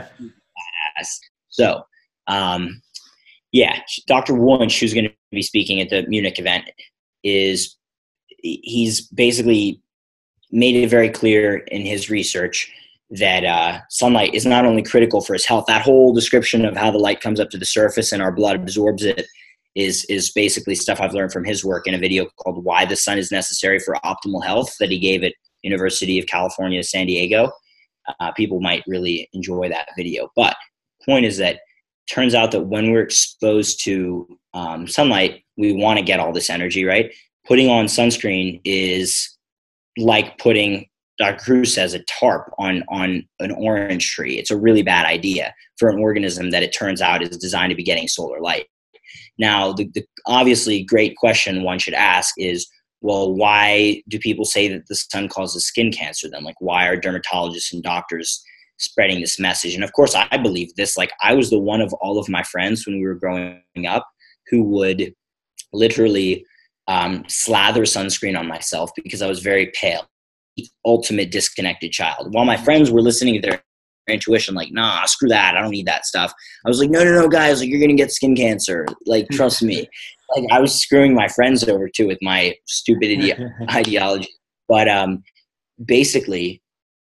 So, um, yeah, Doctor Wunsch, who's going to be speaking at the Munich event, is he's basically made it very clear in his research that uh, sunlight is not only critical for his health. That whole description of how the light comes up to the surface and our blood absorbs it is is basically stuff I've learned from his work in a video called Why the Sun is Necessary for Optimal Health that he gave at University of California, San Diego. Uh, people might really enjoy that video. But the point is that it turns out that when we're exposed to um, sunlight, we want to get all this energy, right? Putting on sunscreen is like putting, Doctor Cruz says, a tarp on, on an orange tree. It's a really bad idea for an organism that it turns out is designed to be getting solar light. Now, the, the obviously great question one should ask is, well, why do people say that the sun causes skin cancer then? Like, why are dermatologists and doctors spreading this message? And of course, I believe this. Like, I was the one of all of my friends when we were growing up who would literally um, slather sunscreen on myself because I was very pale, the ultimate disconnected child. While my friends were listening to their intuition, like, nah, screw that, I don't need that stuff. I was like, no, no, no, guys, like, you're gonna get skin cancer. Like, trust me. Like, I was screwing my friends over too with my stupid ide- ideology. But um, basically,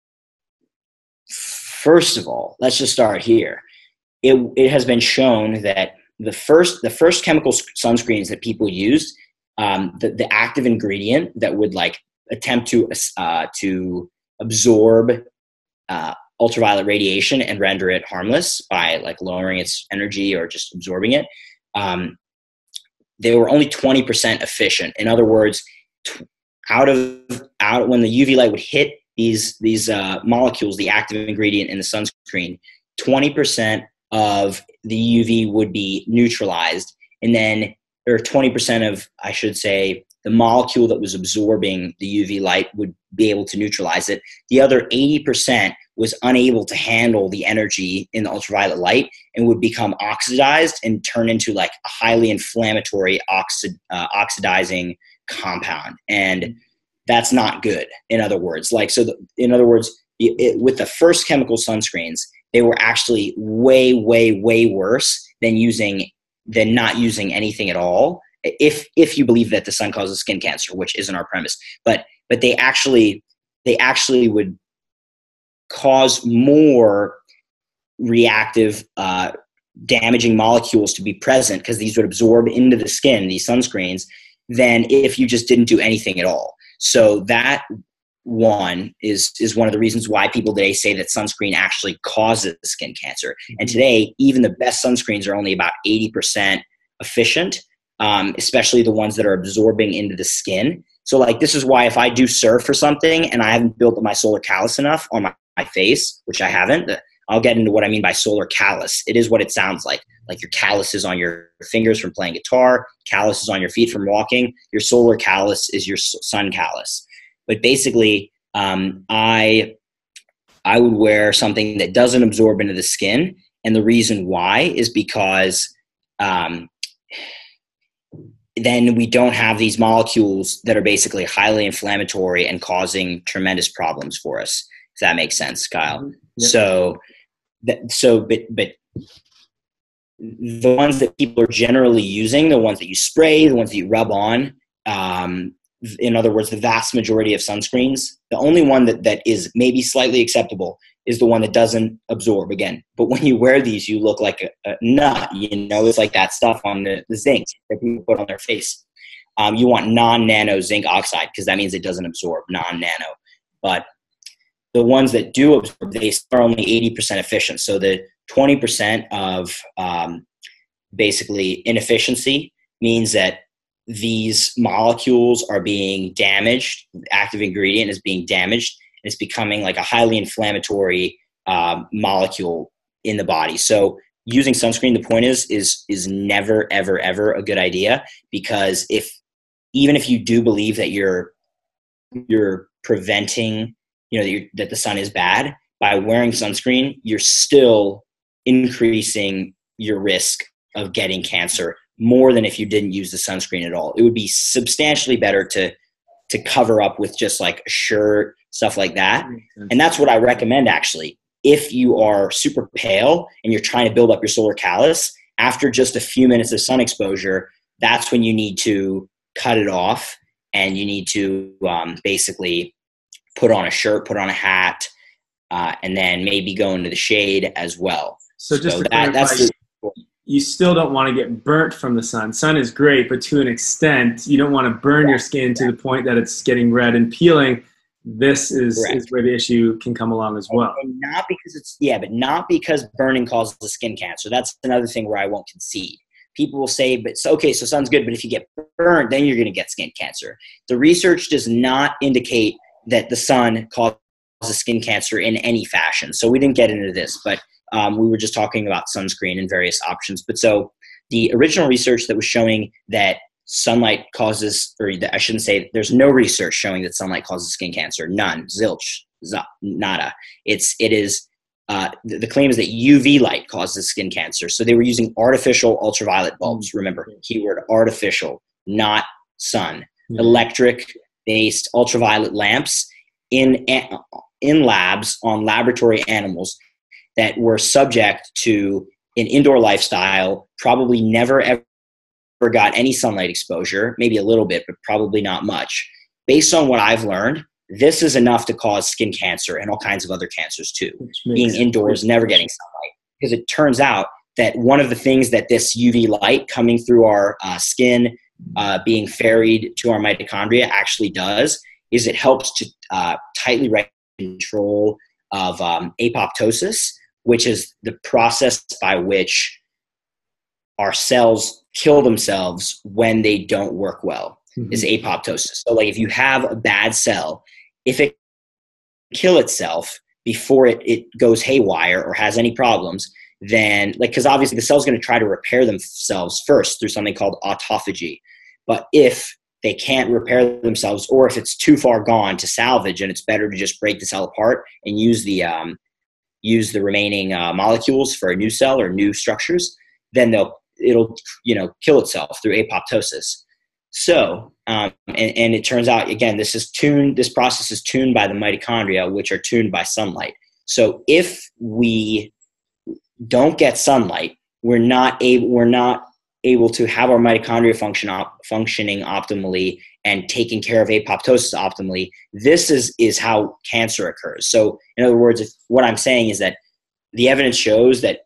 first of all, let's just start here. It it has been shown that the first the first chemical sunscreens that people used, um, the the active ingredient that would like attempt to uh, to absorb uh, ultraviolet radiation and render it harmless by like lowering its energy or just absorbing it. Um, they were only twenty percent efficient. In other words, t- out of out when the U V light would hit these these uh, molecules, the active ingredient in the sunscreen, twenty percent of the U V would be neutralized, and then or twenty percent of, I should say, the molecule that was absorbing the U V light would be able to neutralize it. The other eighty percent was unable to handle the energy in the ultraviolet light and would become oxidized and turn into like a highly inflammatory oxid, uh, oxidizing compound. And that's not good. In other words, like, so the, in other words, it, it, with the first chemical sunscreens, they were actually way, way, way worse than using, than not using anything at all. If, if you believe that the sun causes skin cancer, which isn't our premise, but, but they actually, they actually would cause more reactive, uh, damaging molecules to be present because these would absorb into the skin, these sunscreens, than if you just didn't do anything at all. So that one is, is one of the reasons why people today say that sunscreen actually causes skin cancer. Mm-hmm. And today, even the best sunscreens are only about eighty percent efficient, um, especially the ones that are absorbing into the skin. So like, this is why if I do surf or something and I haven't built up my solar callus enough on my, my face, which I haven't, I'll get into what I mean by solar callus. It is what it sounds like. Like your calluses on your fingers from playing guitar, calluses on your feet from walking. Your solar callus is your sun callus. But basically, um, I I would wear something that doesn't absorb into the skin. And the reason why is because um, then we don't have these molecules that are basically highly inflammatory and causing tremendous problems for us. If that makes sense, Kyle. Mm-hmm. Yep. So, that, so, but, but the ones that people are generally using, the ones that you spray, the ones that you rub on, um, in other words, the vast majority of sunscreens, the only one that, that is maybe slightly acceptable is the one that doesn't absorb again. But when you wear these, you look like a, a nut, you know, it's like that stuff on the, the zinc that people put on their face. Um, you want non-nano zinc oxide because that means it doesn't absorb, non-nano. But the ones that do absorb, they are only eighty percent efficient. So the twenty percent of um, basically inefficiency means that these molecules are being damaged. The active ingredient is being damaged. And it's becoming like a highly inflammatory um, molecule in the body. So using sunscreen, the point is, is, is never, ever, ever a good idea, because if, even if you do believe that you're, you're preventing, you know, that, you're, that the sun is bad, by wearing sunscreen, you're still increasing your risk of getting cancer more than if you didn't use the sunscreen at all. It would be substantially better to to cover up with just like a shirt, stuff like that. And that's what I recommend, actually. If you are super pale and you're trying to build up your solar callus, after just a few minutes of sun exposure, that's when you need to cut it off, and you need to um, basically put on a shirt, put on a hat, uh, and then maybe go into the shade as well. So just so to that, clarify, that's the, you still don't want to get burnt from the sun. Sun is great, but to an extent, you don't want to burn your skin to the point that it's getting red and peeling. This is, is where the issue can come along as well. And not because it's, yeah, but not because burning causes skin cancer. That's another thing where I won't concede. People will say, but so, okay, so sun's good, but if you get burned, then you're going to get skin cancer. The research does not indicate that the sun causes skin cancer in any fashion. So we didn't get into this, but Um, we were just talking about sunscreen and various options. But so the original research that was showing that sunlight causes, or I shouldn't say, there's no research showing that sunlight causes skin cancer. None. Zilch. Nada. It's, it is, uh, the, the claim is that U V light causes skin cancer. So they were using artificial ultraviolet bulbs. Remember, keyword artificial, not sun. Mm-hmm. Electric-based ultraviolet lamps in, in labs on laboratory animals that were subject to an indoor lifestyle, probably never ever got any sunlight exposure, maybe a little bit, but probably not much. Based on what I've learned, this is enough to cause skin cancer and all kinds of other cancers too. Being indoors, never getting sunlight. Because it turns out that one of the things that this U V light coming through our uh, skin, uh, being ferried to our mitochondria actually does, is it helps to uh, tightly regulate control of um, apoptosis, which is the process by which our cells kill themselves when they don't work well, mm-hmm. is apoptosis. So like if you have a bad cell, if it kill itself before it, it goes haywire or has any problems, then like, because obviously the cell's going to try to repair themselves first through something called autophagy. But if they can't repair themselves, or if it's too far gone to salvage and it's better to just break the cell apart and use the um, use the remaining uh, molecules for a new cell or new structures, then they'll it'll you know kill itself through apoptosis. So um, and, and it turns out, again, this is tuned. This process is tuned by the mitochondria, which are tuned by sunlight. So if we don't get sunlight, we're not able we're not able to have our mitochondria function op- functioning optimally and taking care of apoptosis optimally. This is, is how cancer occurs. So in other words, if, what I'm saying is that the evidence shows that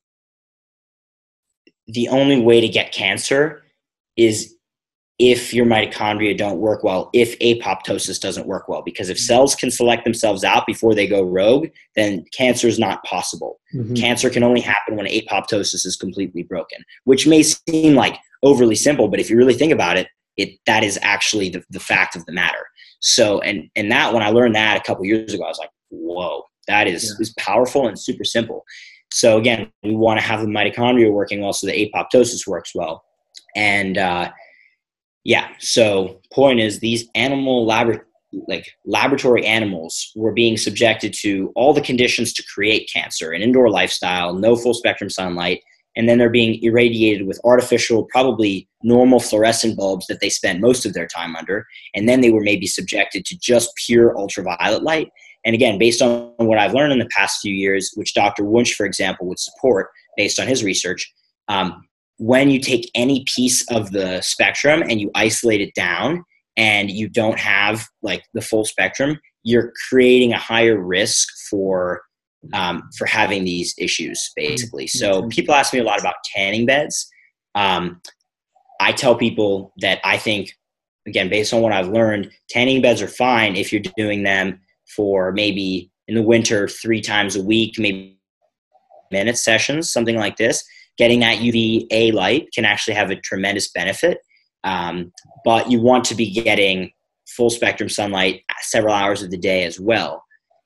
the only way to get cancer is if your mitochondria don't work well, if apoptosis doesn't work well. Because if cells can select themselves out before they go rogue, then cancer is not possible. Mm-hmm. Cancer can only happen when apoptosis is completely broken, which may seem like overly simple, but if you really think about it, it that is actually the, the fact of the matter. So, and and that, when I learned that a couple years ago, I was like, whoa, that is, yeah. is powerful and super simple. So again, we want to have the mitochondria working well so the apoptosis works well. And uh, yeah, so point is, these animal lab like laboratory animals were being subjected to all the conditions to create cancer: an indoor lifestyle, no full spectrum sunlight, and then they're being irradiated with artificial, probably normal fluorescent bulbs that they spent most of their time under. And then they were maybe subjected to just pure ultraviolet light. And again, based on what I've learned in the past few years, which Doctor Wunsch, for example, would support based on his research, Um, when you take any piece of the spectrum and you isolate it down and you don't have like the full spectrum, you're creating a higher risk for um, for having these issues, basically. So people ask me a lot about tanning beds. Um, I tell people that I think, again, based on what I've learned, tanning beds are fine if you're doing them for maybe in the winter three times a week, maybe minute sessions, something like this. Getting that U V A light can actually have a tremendous benefit. Um, but you want to be getting full spectrum sunlight several hours of the day as well.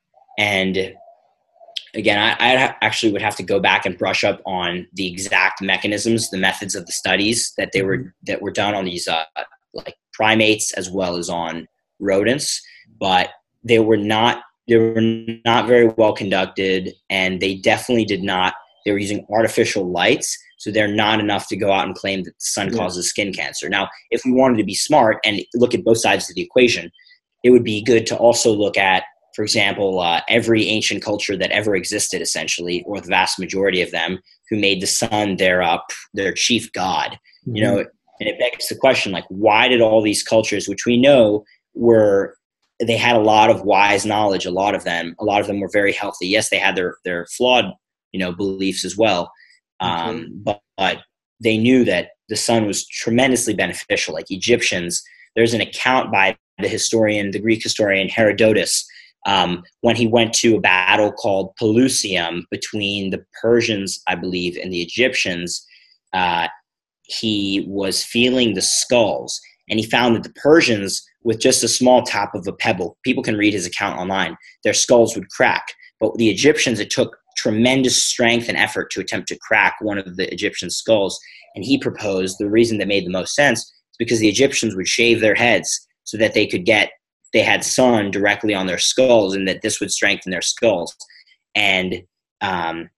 And again, I, I actually would have to go back and brush up on the exact mechanisms, the methods of the studies that they were that were done on these uh, like primates as well as on rodents. But they were not they were not very well conducted, and they definitely did not. They were using artificial lights, so they're not enough to go out and claim that the sun causes skin cancer. Now, if we wanted to be smart and look at both sides of the equation, it would be good to also look at, for example, uh, every ancient culture that ever existed, essentially, or the vast majority of them, who made the sun their uh, their chief god. Mm-hmm. You know, and it begs the question, like, why did all these cultures, which we know were, they had a lot of wise knowledge, a lot of them, a lot of them were very healthy. Yes, they had their their flawed, you know, beliefs as well, um, okay. but, but they knew that the sun was tremendously beneficial. Like Egyptians, there's an account by the historian, the Greek historian Herodotus, Um, when he went to a battle called Pelusium between the Persians, I believe, and the Egyptians. Uh, he was feeling the skulls, and he found that the Persians, with just a small tap of a pebble, people can read his account online, their skulls would crack. But the Egyptians, it took tremendous strength and effort to attempt to crack one of the Egyptian skulls. And he proposed the reason that made the most sense is because the Egyptians would shave their heads so that they could get they had sun directly on their skulls, and that this would strengthen their skulls. And um,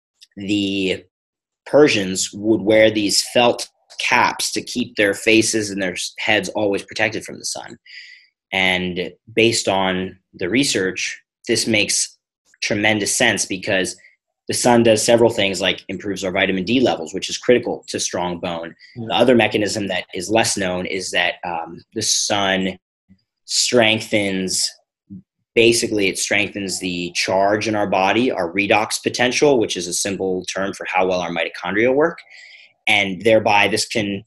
the Persians would wear these felt caps to keep their faces and their heads always protected from the sun. And based on the research, this makes tremendous sense, because the sun does several things, like improves our vitamin D levels, which is critical to strong bone. Mm-hmm. The other mechanism that is less known is that um, the sun strengthens, basically it strengthens the charge in our body, our redox potential, which is a simple term for how well our mitochondria work. And thereby this can,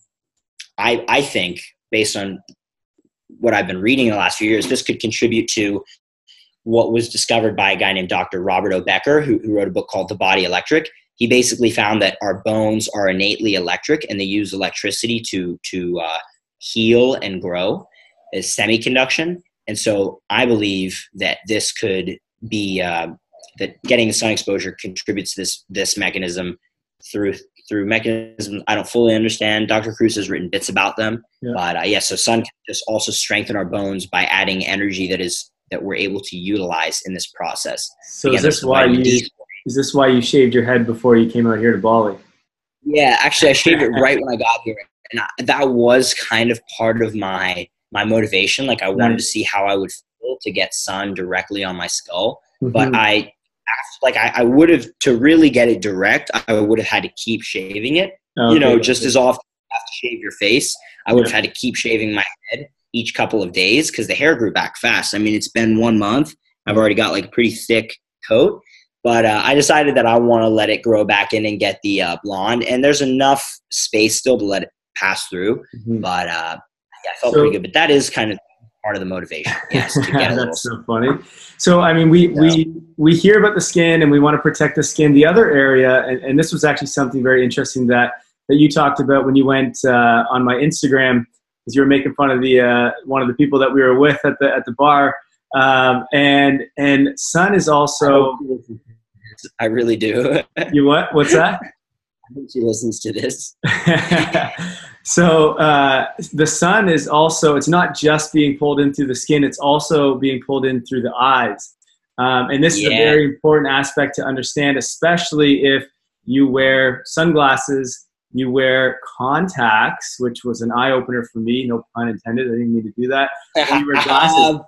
I, I think, based on what I've been reading in the last few years, this could contribute to what was discovered by a guy named Doctor Robert O. Becker, who, who wrote a book called The Body Electric. He basically found that our bones are innately electric, and they use electricity to, to uh, heal and grow, as semiconduction. And so I believe that this could be, uh, that getting the sun exposure contributes to this, this mechanism through, through mechanisms I don't fully understand. Doctor Cruz has written bits about them, yeah. but uh, yes, yeah, so sun can just also strengthen our bones by adding energy that is, that we're able to utilize in this process. So Again, is this why you, is this why you shaved your head before you came out here to Bali? Yeah, actually I shaved it right when I got here. And I, that was kind of part of my, my motivation. Like I wanted nice. to see how I would feel to get sun directly on my skull. Mm-hmm. But I, like I, I would have, to really get it direct, I would have had to keep shaving it, okay, you know, just okay. as often you have to shave your face. I would yeah. have had to keep shaving my head each couple of days, because the hair grew back fast. I mean, it's been one month. I've already got like a pretty thick coat, but uh, I decided that I want to let it grow back in and get the uh, blonde. And there's enough space still to let it pass through. Mm-hmm. But uh, yeah, I felt so, pretty good. But that is kind of part of the motivation. Yes, to get a that's so funny. So, I mean, we, so. we, we hear about the skin and we want to protect the skin. The other area, and, and this was actually something very interesting that, that you talked about when you went uh, on my Instagram, because you were making fun of the uh, one of the people that we were with at the at the bar, um, and and sun is also. I really do. You what? What's that? I think she listens to this. So uh, the sun is also, it's not just being pulled in through the skin, it's also being pulled in through the eyes. Um, and this yeah. is a very important aspect to understand, especially if you wear sunglasses, you wear contacts, which was an eye-opener for me, no pun intended, I didn't mean to do that. You wear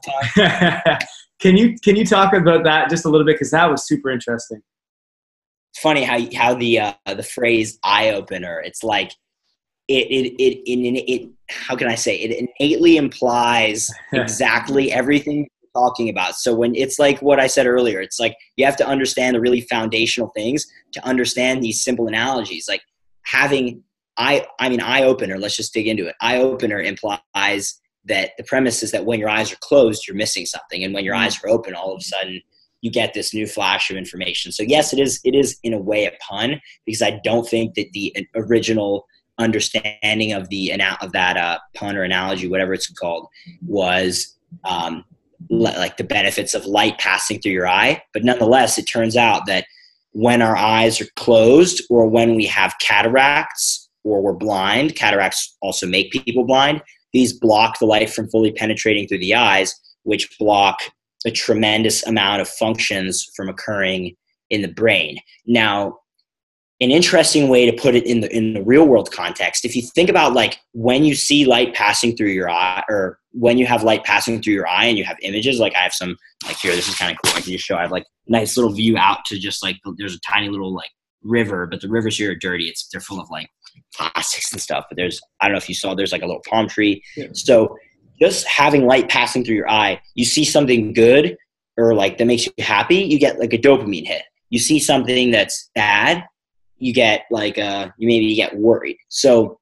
glasses. Can you, can you talk about that just a little bit, because that was super interesting. funny how how the uh, the phrase eye opener. It's like it it it, it it how can I say it innately implies exactly everything you're talking about. So when it's like what I said earlier, it's like you have to understand the really foundational things to understand these simple analogies. Like having eye I mean eye opener. Let's just dig into it. Eye opener implies that the premise is that when your eyes are closed, you're missing something, and when your eyes are open, all of a sudden you get this new flash of information. So yes, it is, it is in a way a pun, because I don't think that the original understanding of the, of that uh, pun or analogy, whatever it's called, was um, like the benefits of light passing through your eye. But nonetheless, it turns out that when our eyes are closed, or when we have cataracts, or we're blind, cataracts also make people blind. These block the light from fully penetrating through the eyes, which block a tremendous amount of functions from occurring in the brain. Now, an interesting way to put it in the in the real world context, if you think about like when you see light passing through your eye, or when you have light passing through your eye and you have images, like I have some, like here, this is kind of cool. I can just show, I have like a nice little view out to just like, there's a tiny little like river, but the rivers here are dirty. It's, they're full of like plastics and stuff, but there's, I don't know if you saw, there's like a little palm tree. Yeah. So just having light passing through your eye, you see something good or like that makes you happy, you get like a dopamine hit. You see something that's bad, you get like a, you maybe get worried. So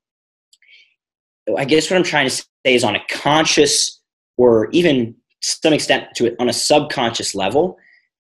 I guess what I'm trying to say is on a conscious, or even to some extent to it on a subconscious level,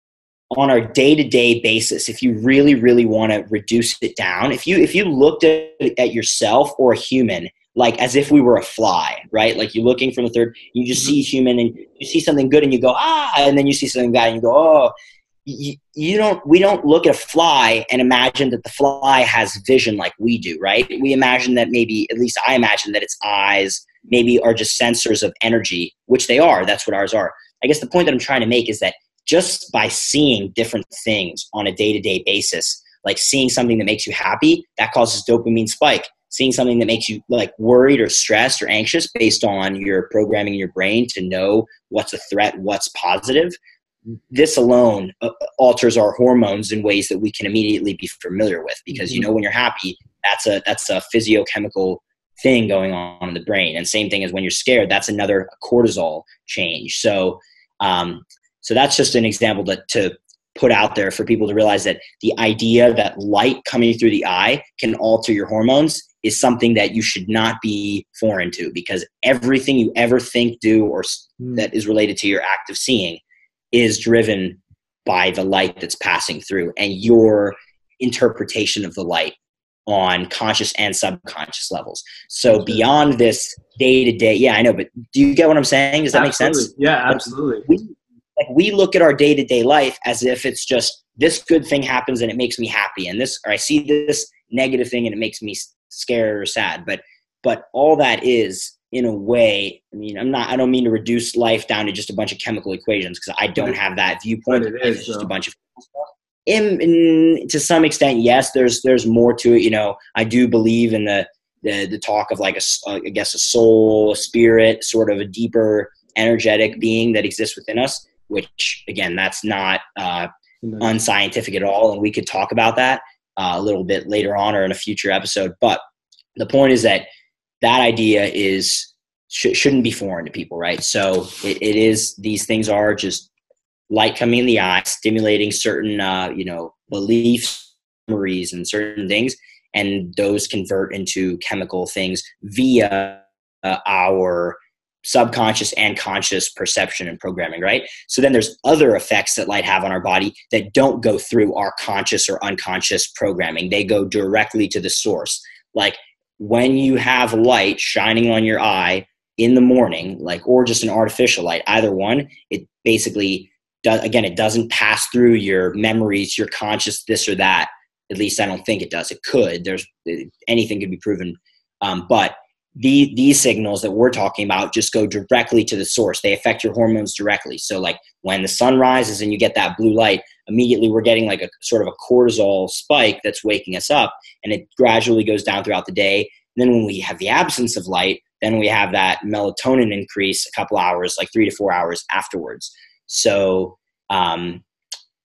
on our day-to-day basis, if you really, really want to reduce it down, if you if you looked at, at yourself or a human like as if we were a fly, right? Like you're looking from the third, you just see human and you see something good and you go, ah, and then you see something bad and you go, oh. You, you don't, we don't look at a fly and imagine that the fly has vision like we do, right? We imagine that maybe, at least I imagine that its eyes maybe are just sensors of energy, which they are. That's what ours are. I guess the point that I'm trying to make is that just by seeing different things on a day-to-day basis, like seeing something that makes you happy, that causes dopamine spike. Seeing something that makes you like worried or stressed or anxious based on your programming in your brain to know what's a threat, what's positive. This alone uh, alters our hormones in ways that we can immediately be familiar with, because mm-hmm. you know when you're happy, that's a that's a physiochemical thing going on in the brain. And same thing as when you're scared, that's another cortisol change. So um, so that's just an example that to put out there for people to realize that the idea that light coming through the eye can alter your hormones is something that you should not be foreign to, because everything you ever think, do, or mm. that is related to your act of seeing is driven by the light that's passing through and your interpretation of the light on conscious and subconscious levels. So beyond this day to day, yeah, I know, but do you get what I'm saying? Does that absolutely. make sense? Yeah, absolutely. We, like we look at our day to day life as if it's just this good thing happens and it makes me happy, and this, or I see this negative thing and it makes me scared or sad. But, but all that is, in a way, I mean, I'm not, I don't mean to reduce life down to just a bunch of chemical equations, because I don't have that viewpoint. But it is, it's just though. a bunch of stuff. In, in, to some extent, yes, there's, there's more to it. You know, I do believe in the, the, the talk of like a, uh, I guess a soul, a spirit, sort of a deeper energetic being that exists within us, which again, that's not uh, mm-hmm. unscientific at all. And we could talk about that uh, a little bit later on or in a future episode. But the point is that that idea is sh- shouldn't be foreign to people, right? So it, it is, these things are just light coming in the eye, stimulating certain, uh, you know, beliefs, memories, and certain things, and those convert into chemical things via uh, our subconscious and conscious perception and programming, right? So then there's other effects that light have on our body that don't go through our conscious or unconscious programming. They go directly to the source. Like when you have light shining on your eye in the morning, like, or just an artificial light, either one, it basically does, again, it doesn't pass through your memories, your conscious this or that. At least I don't think it does. It could. There's anything could be proven. Um, but the, these signals that we're talking about just go directly to the source. They affect your hormones directly. So like when the sun rises and you get that blue light, immediately we're getting like a sort of a cortisol spike that's waking us up, and it gradually goes down throughout the day. And then when we have the absence of light, then we have that melatonin increase a couple hours, like three to four hours afterwards. So, um,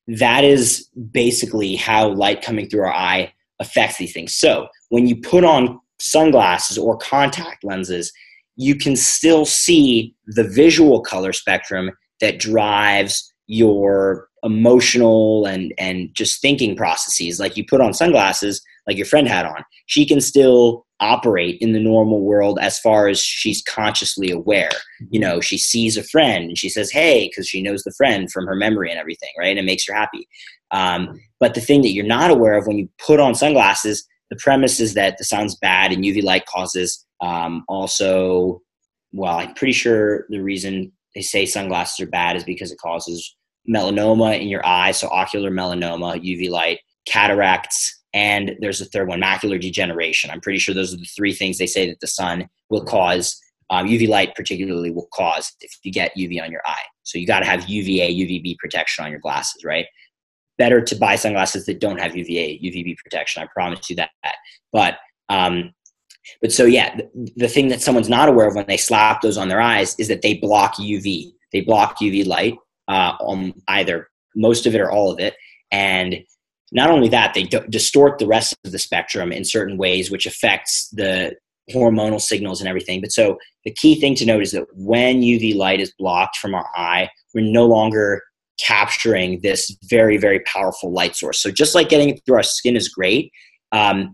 that is basically how light coming through our eye affects these things. So when you put on sunglasses or contact lenses, you can still see the visual color spectrum that drives your emotional and, and just thinking processes. Like you put on sunglasses, like your friend had on, she can still operate in the normal world as far as she's consciously aware. You know, she sees a friend and she says, hey, because she knows the friend from her memory and everything, right? And it makes her happy. Um, but the thing that you're not aware of when you put on sunglasses, the premise is that the sun's bad and U V light causes um, also, well, I'm pretty sure the reason they say sunglasses are bad is because it causes melanoma in your eye, so ocular melanoma, U V light, cataracts, and there's a third one, macular degeneration. I'm pretty sure those are the three things they say that the sun will cause, um, U V light particularly will cause if you get U V on your eye. So you got to have U V A, U V B protection on your glasses, right? Better to buy sunglasses that don't have U V A, U V B protection. I promise you that. But, um, but so yeah, the, the thing that someone's not aware of when they slap those on their eyes is that they block U V. They block U V light, uh, on either most of it or all of it. And not only that, they d- distort the rest of the spectrum in certain ways, which affects the hormonal signals and everything. But so the key thing to note is that when U V light is blocked from our eye, we're no longer capturing this very, very powerful light source. So just like getting it through our skin is great, um,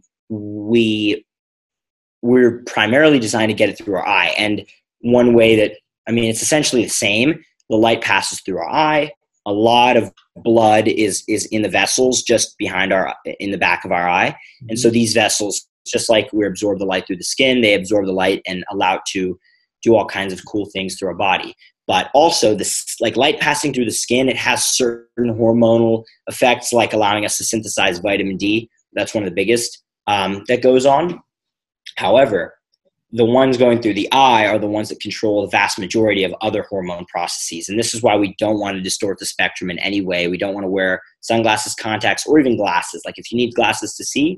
we, we're primarily designed to get it through our eye. And one way that, I mean, it's essentially the same. The light passes through our eye. A lot of blood is is in the vessels just behind our, in the back of our eye. And so these vessels, just like we absorb the light through the skin, they absorb the light and allow it to do all kinds of cool things through our body. But also this, like light passing through the skin, it has certain hormonal effects, like allowing us to synthesize vitamin D. That's one of the biggest um, that goes on. However, the ones going through the eye are the ones that control the vast majority of other hormone processes. And this is why we don't want to distort the spectrum in any way. We don't want to wear sunglasses, contacts, or even glasses. Like if you need glasses to see,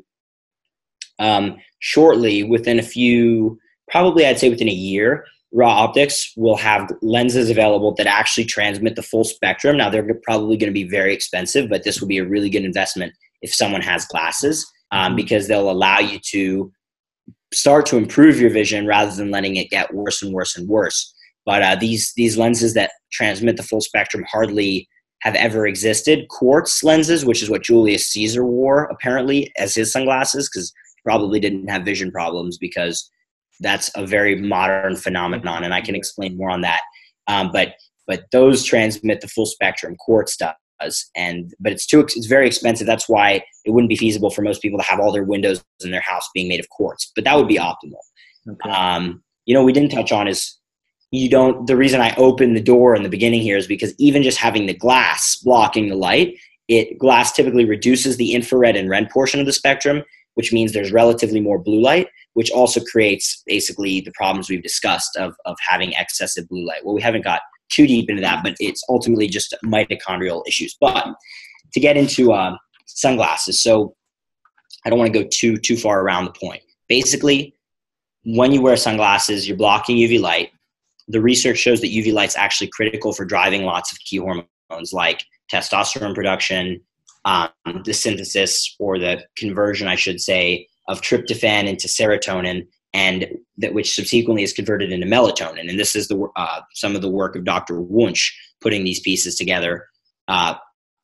um, shortly, within a few, probably I'd say within a year, Ra Optics will have lenses available that actually transmit the full spectrum. Now, they're probably going to be very expensive, but this will be a really good investment if someone has glasses, um, because they'll allow you to start to improve your vision rather than letting it get worse and worse and worse. But uh, these these lenses that transmit the full spectrum hardly have ever existed. Quartz lenses, which is what Julius Caesar wore apparently as his sunglasses, because he probably didn't have vision problems, because that's a very modern phenomenon, and I can explain more on that. Um, but but those transmit the full spectrum. Quartz does, and but it's too it's very expensive. That's why it wouldn't be feasible for most people to have all their windows in their house being made of quartz. But that would be optimal. Okay. Um, you know, we didn't touch on is you don't. The reason I opened the door in the beginning here is because even just having the glass blocking the light, it glass typically reduces the infrared and R E D portion of the spectrum, which means there's relatively more blue light, which also creates basically the problems we've discussed of, of having excessive blue light. Well, we haven't got too deep into that, but it's ultimately just mitochondrial issues. But to get into uh, sunglasses, so I don't want to go too, too far around the point. Basically, when you wear sunglasses, you're blocking U V light. The research shows that U V light's actually critical for driving lots of key hormones like testosterone production, um, the synthesis or the conversion, I should say, of tryptophan into serotonin, and that which subsequently is converted into melatonin. And this is the uh, some of the work of Doctor Wunsch putting these pieces together. Uh,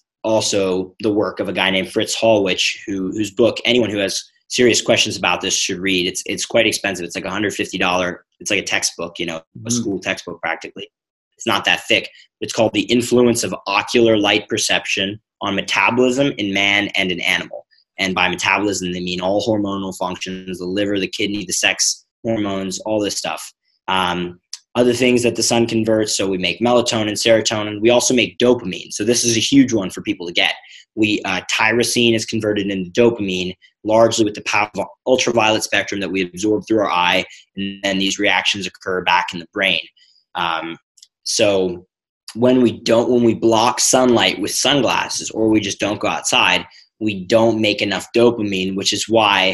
also, the work of a guy named Fritz Hallwich, who whose book anyone who has serious questions about this should read. It's it's quite expensive. It's like one hundred fifty dollars. It's like a textbook, you know, mm-hmm. a school textbook practically. It's not that thick. It's called The Influence of Ocular Light Perception on Metabolism in Man and an Animal. And by metabolism, they mean all hormonal functions, the liver, the kidney, the sex hormones, all this stuff. Um, other things that the sun converts, so we make melatonin, serotonin. We also make dopamine. So this is a huge one for people to get. We uh, tyrosine is converted into dopamine, largely with the power of ultraviolet spectrum that we absorb through our eye, and then these reactions occur back in the brain. Um, so when we don't, when we block sunlight with sunglasses, or we just don't go outside, we don't make enough dopamine, which is why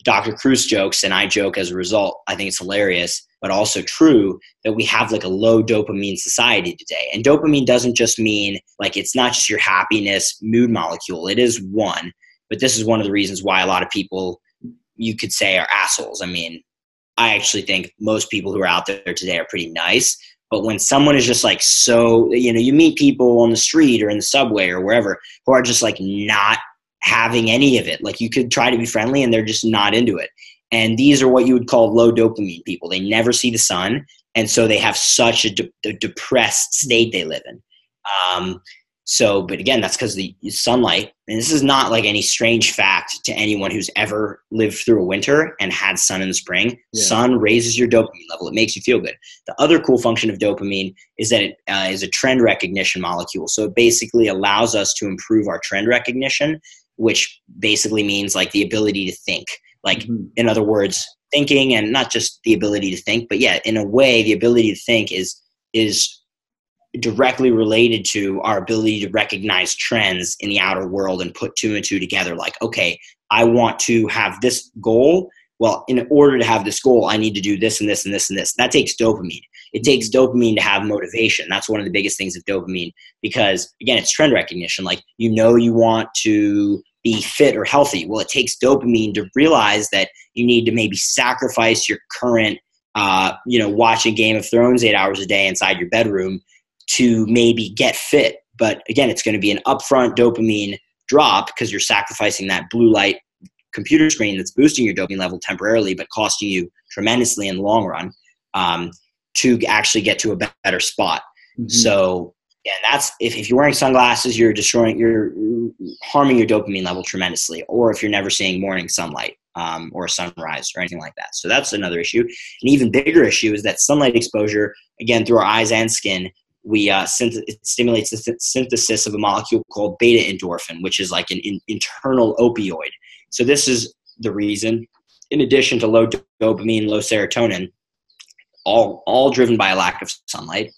Doctor Cruz jokes, and I joke as a result. I think it's hilarious, but also true, that we have like a low dopamine society today. And dopamine doesn't just mean like, it's not just your happiness mood molecule. It is one, but this is one of the reasons why a lot of people, you could say, are assholes. I mean, I actually think most people who are out there today are pretty nice. But when someone is just like, so, you know, you meet people on the street or in the subway or wherever who are just like not having any of it. Like, you could try to be friendly and they're just not into it. And these are what you would call low dopamine people. They never see the sun. And so they have such a, de- a depressed state they live in. Um, so, but again, that's because the sunlight, and this is not like any strange fact to anyone who's ever lived through a winter and had sun in the spring. Yeah. Sun raises your dopamine level. It makes you feel good. The other cool function of dopamine is that it uh, is a trend recognition molecule. So it basically allows us to improve our trend recognition, which basically means like the ability to think. Like, mm-hmm. in other words, thinking, and not just the ability to think, but yeah, in a way, the ability to think is is directly related to our ability to recognize trends in the outer world and put two and two together. Like, okay, I want to have this goal. Well, in order to have this goal, I need to do this and this and this and this. That takes dopamine. It takes dopamine to have motivation. That's one of the biggest things of dopamine, because again, it's trend recognition. Like, you know, you want to be fit or healthy. Well, it takes dopamine to realize that you need to maybe sacrifice your current, uh, you know, watching Game of Thrones eight hours a day inside your bedroom to maybe get fit. But again, it's going to be an upfront dopamine drop because you're sacrificing that blue light computer screen that's boosting your dopamine level temporarily, but costing you tremendously in the long run, um, to actually get to a better spot. Mm-hmm. So yeah, that's, if, if you're wearing sunglasses, you're destroying, you're harming your dopamine level tremendously. Or if you're never seeing morning sunlight, um, or a sunrise or anything like that. So that's another issue. An even bigger issue is that sunlight exposure, again, through our eyes and skin, we uh, synth- it stimulates the th- synthesis of a molecule called beta endorphin, which is like an in- internal opioid. So this is the reason, in addition to low do- dopamine, low serotonin, all all driven by a lack of sunlight,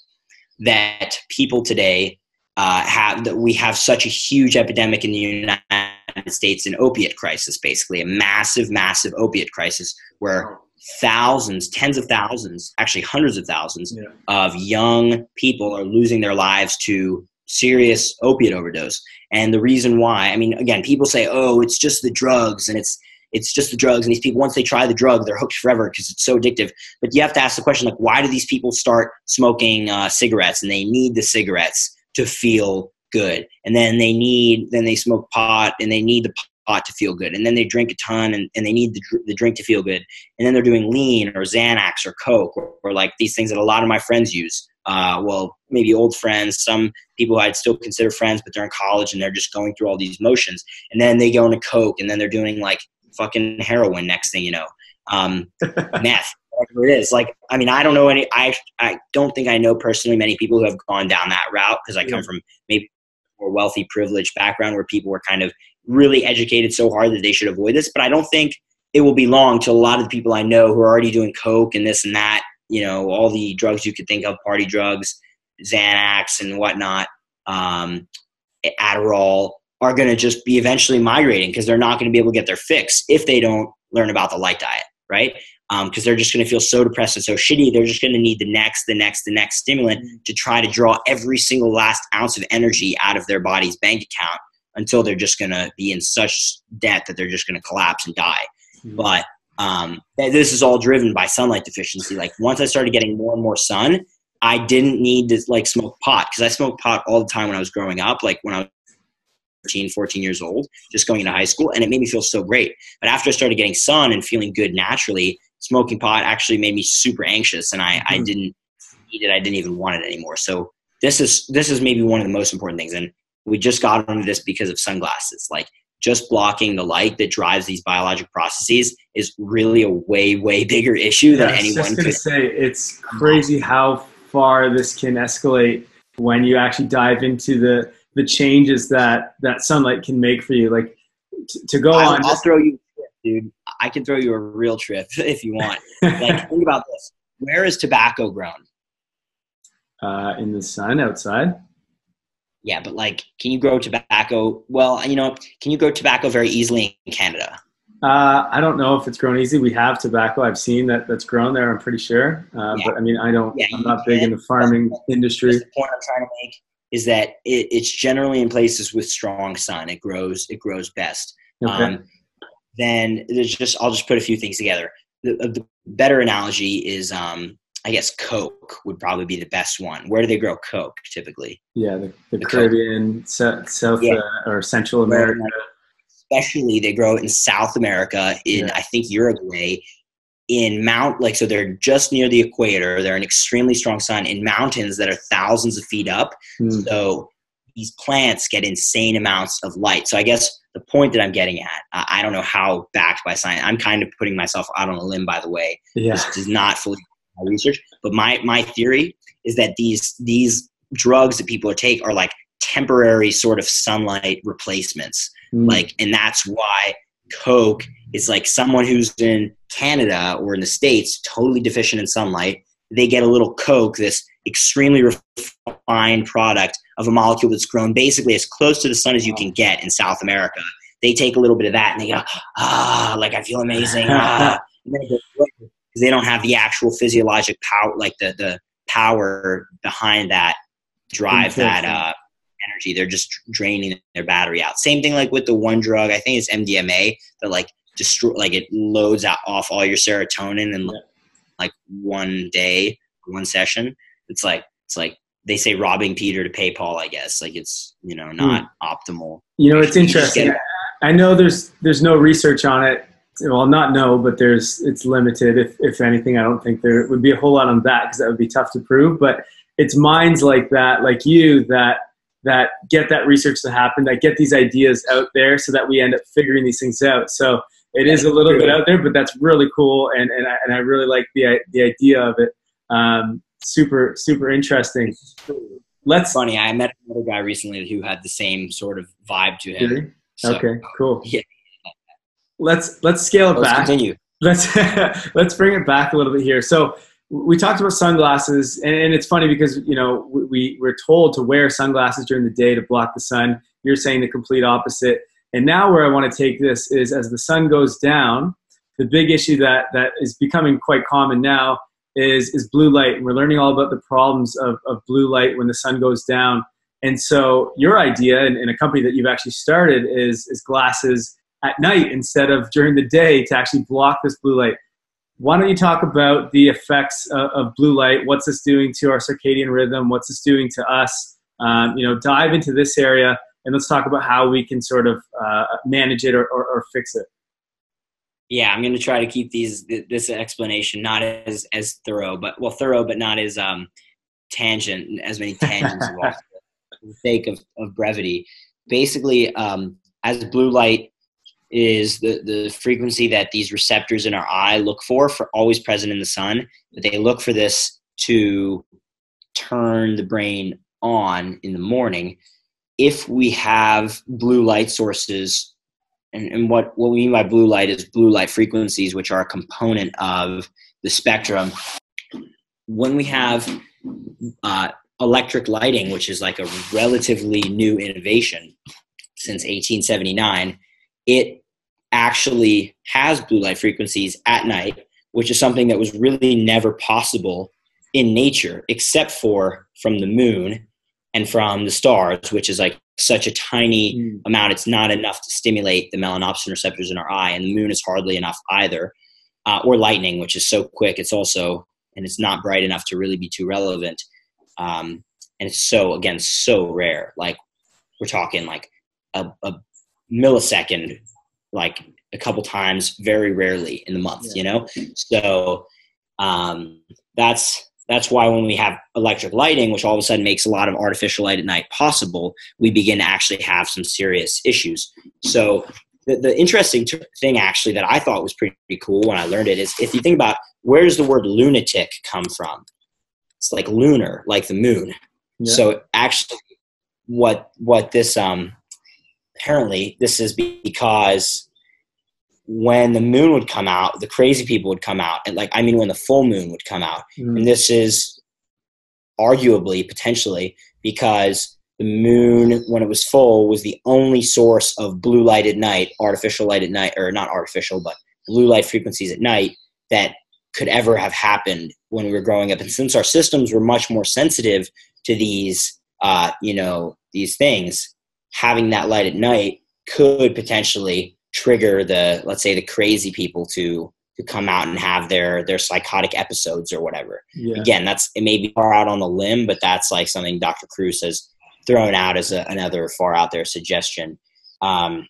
that people today uh, have, that we have such a huge epidemic in the United States, an opiate crisis, basically a massive, massive opiate crisis where thousands, tens of thousands, actually hundreds of thousands yeah. of young people are losing their lives to serious opiate overdose. And the reason why, I mean, again, people say, oh, it's just the drugs and it's, it's just the drugs. And these people, once they try the drug, they're hooked forever because it's so addictive. But you have to ask the question, like, why do these people start smoking uh, cigarettes? And they need the cigarettes to feel good. And then they need, then they smoke pot and they need the pot to feel good. And then they drink a ton and, and they need the, the drink to feel good. And then they're doing lean or Xanax or Coke or, or like these things that a lot of my friends use. Uh, well, maybe old friends, some people I'd still consider friends, but they're in college and they're just going through all these motions. And then they go into Coke and then they're doing like fucking heroin next thing you know. Um, meth, whatever it is. Like, I mean, I don't know any, I, I don't think I know personally many people who have gone down that route because I come yeah. from maybe more wealthy, privileged background where people were kind of really educated so hard that they should avoid this. But I don't think it will be long till a lot of the people I know who are already doing Coke and this and that, you know, all the drugs you could think of, party drugs, Xanax and whatnot, um, Adderall, are going to just be eventually migrating because they're not going to be able to get their fix if they don't learn about the light diet, right? Because um, they're just going to feel so depressed and so shitty. They're just going to need the next, the next, the next stimulant to try to draw every single last ounce of energy out of their body's bank account until they're just going to be in such debt that they're just going to collapse and die. Mm-hmm. But um, this is all driven by sunlight deficiency. Like, once I started getting more and more sun, I didn't need to like smoke pot because I smoked pot all the time when I was growing up, like when I was thirteen, fourteen years old, just going into high school, and it made me feel so great. But after I started getting sun and feeling good naturally, smoking pot actually made me super anxious, and I, mm-hmm. I didn't need it. I didn't even want it anymore. So this is this is maybe one of the most important things, and we just got onto this because of sunglasses. Like, just blocking the light that drives these biologic processes is really a way, way bigger issue yeah, than anyone could. I was just going to say, it's crazy how far this can escalate when you actually dive into the the changes that that sunlight can make for you. Like, t- to go I'll, on. I'll throw you, dude. I can throw you a real trip if you want. Like, think about this. Where is tobacco grown? Uh, in the sun outside. Yeah, but like, can you grow tobacco? Well, you know, can you grow tobacco very easily in Canada? Uh, I don't know if it's grown easy. We have tobacco. I've seen that that's grown there. I'm pretty sure. Uh, Yeah. But I mean, I don't. Yeah, I'm you not big can. in the farming That's industry. the point I'm trying to make is that it, it's generally in places with strong sun. It grows. It grows best. Okay. Um, then there's just I'll just put a few things together. The, the better analogy is, um, I guess, Coke would probably be the best one. Where do they grow Coke typically? Yeah, the, the, The Caribbean, so, South Yeah. uh, or Central America. Especially they grow it in South America, in Yeah. I think Uruguay, in mount like so they're just near the equator. They're an extremely strong sun in mountains that are thousands of feet up. Mm. So these plants get insane amounts of light. So I guess the point that I'm getting at, uh, I don't know how backed by science. I'm kind of putting myself out on a limb, by the way. Yeah. This is not fully my research, but my my theory is that these these drugs that people take are like temporary sort of sunlight replacements. Mm. Like, and that's why Coke is like someone who's in Canada or in the States, totally deficient in sunlight. They get a little Coke, this extremely refined product of a molecule that's grown basically as close to the sun as you can get in South America. They take a little bit of that and they go, ah, like I feel amazing. Ah. And then because they don't have the actual physiologic power, like the, the power behind that drive that uh, energy. They're just draining their battery out. Same thing like with the one drug, I think it's M D M A, that like destroy, like it loads out off all your serotonin in Yeah. like one day, one session. It's like, it's like they say robbing Peter to pay Paul, I guess. Like it's, you know, not mm. optimal. You know, it's interesting. I know there's, there's no research on it. Well, not no, but there's, it's limited. If, if anything, I don't think there would be a whole lot on that because that would be tough to prove, but it's minds like that, like you, that, that get that research to happen, that get these ideas out there so that we end up figuring these things out. So it is a little bit out there, but that's really cool. And, and I, and I really like the, the idea of it. Um, super, super interesting. Let's funny. I met another guy recently who had the same sort of vibe to him. Really? So, okay, cool. Yeah. Let's, let's scale it let's back. Continue. Let's, let's bring it back a little bit here. So we talked about sunglasses, and, and it's funny because, you know, we, we're told to wear sunglasses during the day to block the sun. You're saying the complete opposite. And now where I want to take this is as the sun goes down, the big issue that, that is becoming quite common now is, is blue light. And we're learning all about the problems of, of blue light when the sun goes down. And so your idea, and, and a company that you've actually started, is, is glasses at night instead of during the day to actually block this blue light. Why don't you talk about the effects of, of blue light? What's this doing to our circadian rhythm? What's this doing to us? Um, you know, dive into this area, and let's talk about how we can sort of uh, manage it or, or, or fix it. Yeah, I'm going to try to keep these this explanation not as as thorough, but well, thorough, but not as um, tangent, as many tangents involved. For the sake of, of brevity, basically, um, as blue light is the, the frequency that these receptors in our eye look for, for always present in the sun, but they look for this to turn the brain on in the morning. If we have blue light sources, and, and what, what we mean by blue light is blue light frequencies, which are a component of the spectrum. When we have uh, electric lighting, which is like a relatively new innovation since eighteen seventy-nine, it actually has blue light frequencies at night, which is something that was really never possible in nature, except for from the moon and from the stars, which is like such a tiny mm. amount. It's not enough to stimulate the melanopsin receptors in our eye, and the moon is hardly enough either. Uh, or lightning, which is so quick. It's also, and it's not bright enough to really be too relevant. Um, and it's so, again, so rare. Like we're talking like a, a millisecond, like a couple times, very rarely in the month, yeah. you know? So um, that's, that's why when we have electric lighting, which all of a sudden makes a lot of artificial light at night possible, we begin to actually have some serious issues. So the, the interesting t- thing actually that I thought was pretty, pretty cool when I learned it is if you think about where does the word lunatic come from? It's like lunar, like the moon. Yeah. So actually what, what this, um, apparently this is because when the moon would come out, the crazy people would come out. And like, I mean, when the full moon would come out. Mm. And this is arguably, potentially, because the moon, when it was full, was the only source of blue light at night, artificial light at night, or not artificial, but blue light frequencies at night that could ever have happened when we were growing up. And since our systems were much more sensitive to these, uh, you know, these things, having that light at night could potentially trigger the, let's say, the crazy people to to come out and have their their psychotic episodes or whatever. Yeah. Again, that's, it may be far out on the limb, but that's like something Doctor Kruse has thrown out as a, another far out there suggestion. Um,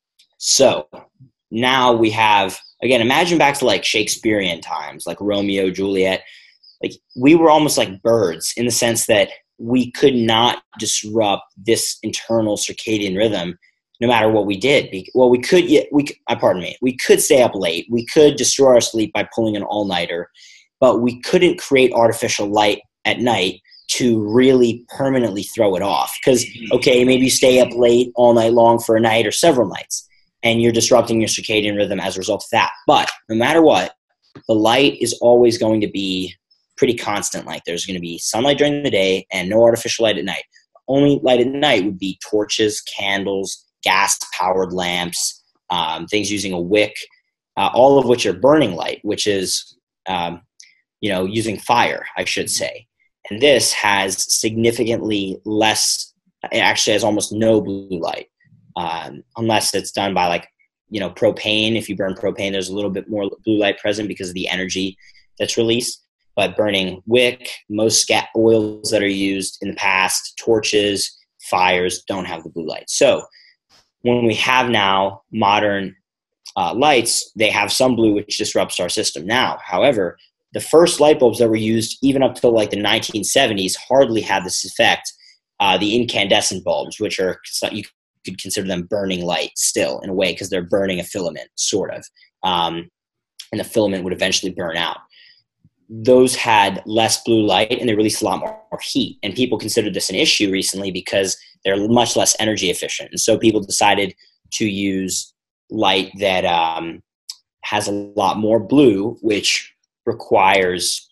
so now we have, again, imagine back to like Shakespearean times, like Romeo, Juliet. Like we were almost like birds in the sense that we could not disrupt this internal circadian rhythm no matter what we did. Well, we could, we, uh, pardon me, we could stay up late. We could destroy our sleep by pulling an all-nighter, but we couldn't create artificial light at night to really permanently throw it off. Because, okay, maybe you stay up late all night long for a night or several nights, and you're disrupting your circadian rhythm as a result of that. But no matter what, the light is always going to be pretty constant. Like there's going to be sunlight during the day and no artificial light at night. The only light at night would be torches, candles, gas-powered lamps, um, things using a wick, uh, all of which are burning light, which is, um, you know, using fire, I should say. And this has significantly less, it actually has almost no blue light, um, unless it's done by like, you know, propane. If you burn propane, there's a little bit more blue light present because of the energy that's released. But burning wick, most scat oils that are used in the past, torches, fires, don't have the blue light. So when we have now modern uh, lights, they have some blue, which disrupts our system. Now, however, the first light bulbs that were used even up till like the nineteen seventies hardly had this effect. Uh, the incandescent bulbs, which are, you could consider them burning light still in a way because they're burning a filament, sort of. Um, and the filament would eventually burn out. Those had less blue light and they released a lot more, more heat. And people considered this an issue recently because they're much less energy efficient. And so people decided to use light that um, has a lot more blue, which requires,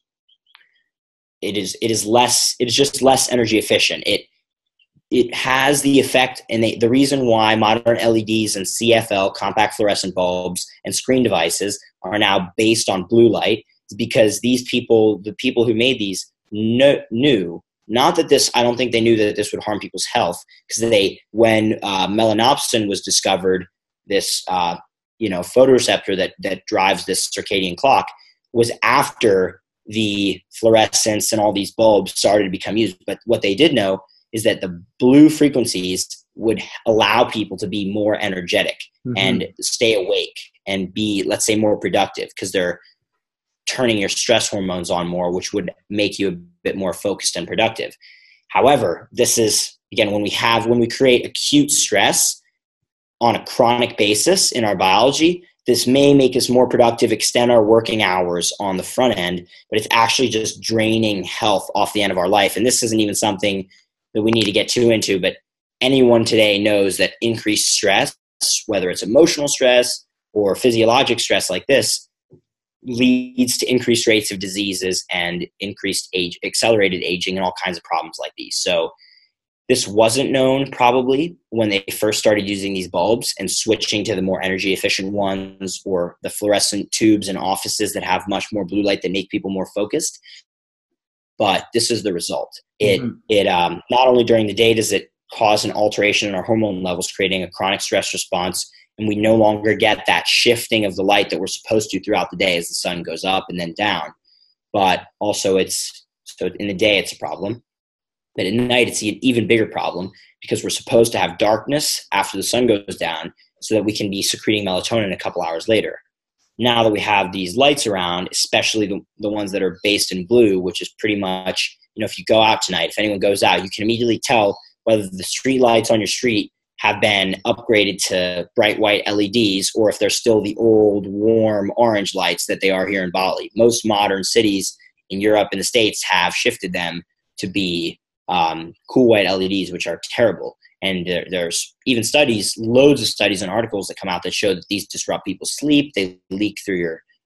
it is, it is less, it is just less energy efficient. It, it has the effect, and they, the reason why modern L E Ds and C F L, compact fluorescent bulbs, and screen devices are now based on blue light is because these people, the people who made these, kn- knew, not that this, I don't think they knew that this would harm people's health, because they, when uh, melanopsin was discovered, this uh, you know photoreceptor that that drives this circadian clock, was after the fluorescence and all these bulbs started to become used. But what they did know is that the blue frequencies would allow people to be more energetic mm-hmm. and stay awake and be, let's say, more productive, because they're turning your stress hormones on more, which would make you a bit more focused and productive. However, this is, again, when we have, when we create acute stress on a chronic basis in our biology, this may make us more productive, extend our working hours on the front end, but it's actually just draining health off the end of our life. And this isn't even something that we need to get too into, but anyone today knows that increased stress, whether it's emotional stress or physiologic stress like this, leads to increased rates of diseases and increased age, accelerated aging, and all kinds of problems like these. So this wasn't known probably when they first started using these bulbs and switching to the more energy efficient ones, or the fluorescent tubes in offices that have much more blue light that make people more focused. But this is the result. It, mm-hmm. it um, not only during the day does it cause an alteration in our hormone levels, creating a chronic stress response, and we no longer get that shifting of the light that we're supposed to throughout the day as the sun goes up and then down. But also it's, so in the day it's a problem, but at night it's an even bigger problem, because we're supposed to have darkness after the sun goes down so that we can be secreting melatonin a couple hours later. Now that we have these lights around, especially the, the ones that are based in blue, which is pretty much, you know, if you go out tonight, if anyone goes out, you can immediately tell whether the street lights on your street have been upgraded to bright white L E Ds, or if they're still the old warm orange lights that they are here in Bali. Most modern cities in Europe and the States have shifted them to be um, cool white L E Ds, which are terrible. And there, there's even studies, loads of studies and articles that come out that show that these disrupt people's sleep. They leak through your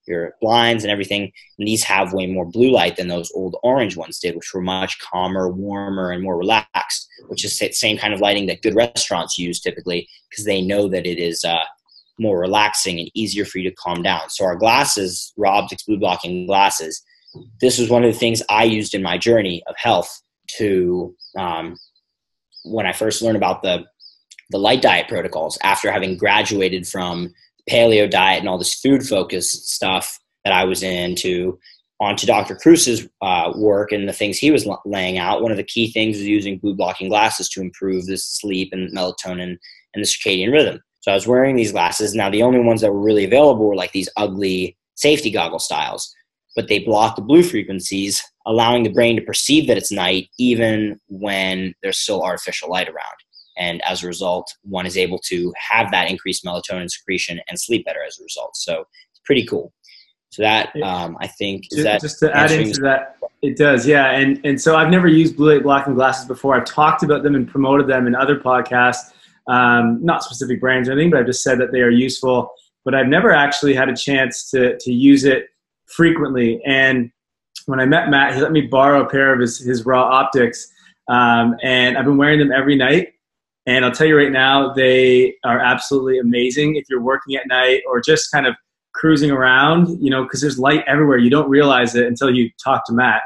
your blinds and everything. And these have way more blue light than those old orange ones did, which were much calmer, warmer, and more relaxed, which is the same kind of lighting that good restaurants use typically, because they know that it is uh, more relaxing and easier for you to calm down. So our glasses, Raw Optics blue blocking glasses, this was one of the things I used in my journey of health to, um, when I first learned about the, the light diet protocols after having graduated from paleo diet and all this food focused stuff that I was into onto Doctor Krus's uh, work and the things he was laying out. One of the key things is using blue blocking glasses to improve the sleep and melatonin and the circadian rhythm. So I was wearing these glasses. Now the only ones that were really available were like these ugly safety goggle styles, but they block the blue frequencies, allowing the brain to perceive that it's night even when there's still artificial light around. And as a result, one is able to have that increased melatonin secretion and sleep better as a result. So it's pretty cool. So that, um, I think, is just, that just to add into that, it does, yeah. And and so I've never used blue light blocking glasses before. I've talked about them and promoted them in other podcasts, um, not specific brands or anything, but I've just said that they are useful. But I've never actually had a chance to to use it frequently. And when I met Matt, he let me borrow a pair of his his Raw Optics, um, and I've been wearing them every night. And I'll tell you right now, they are absolutely amazing if you're working at night or just kind of cruising around, you know, because there's light everywhere. You don't realize it until you talk to Matt.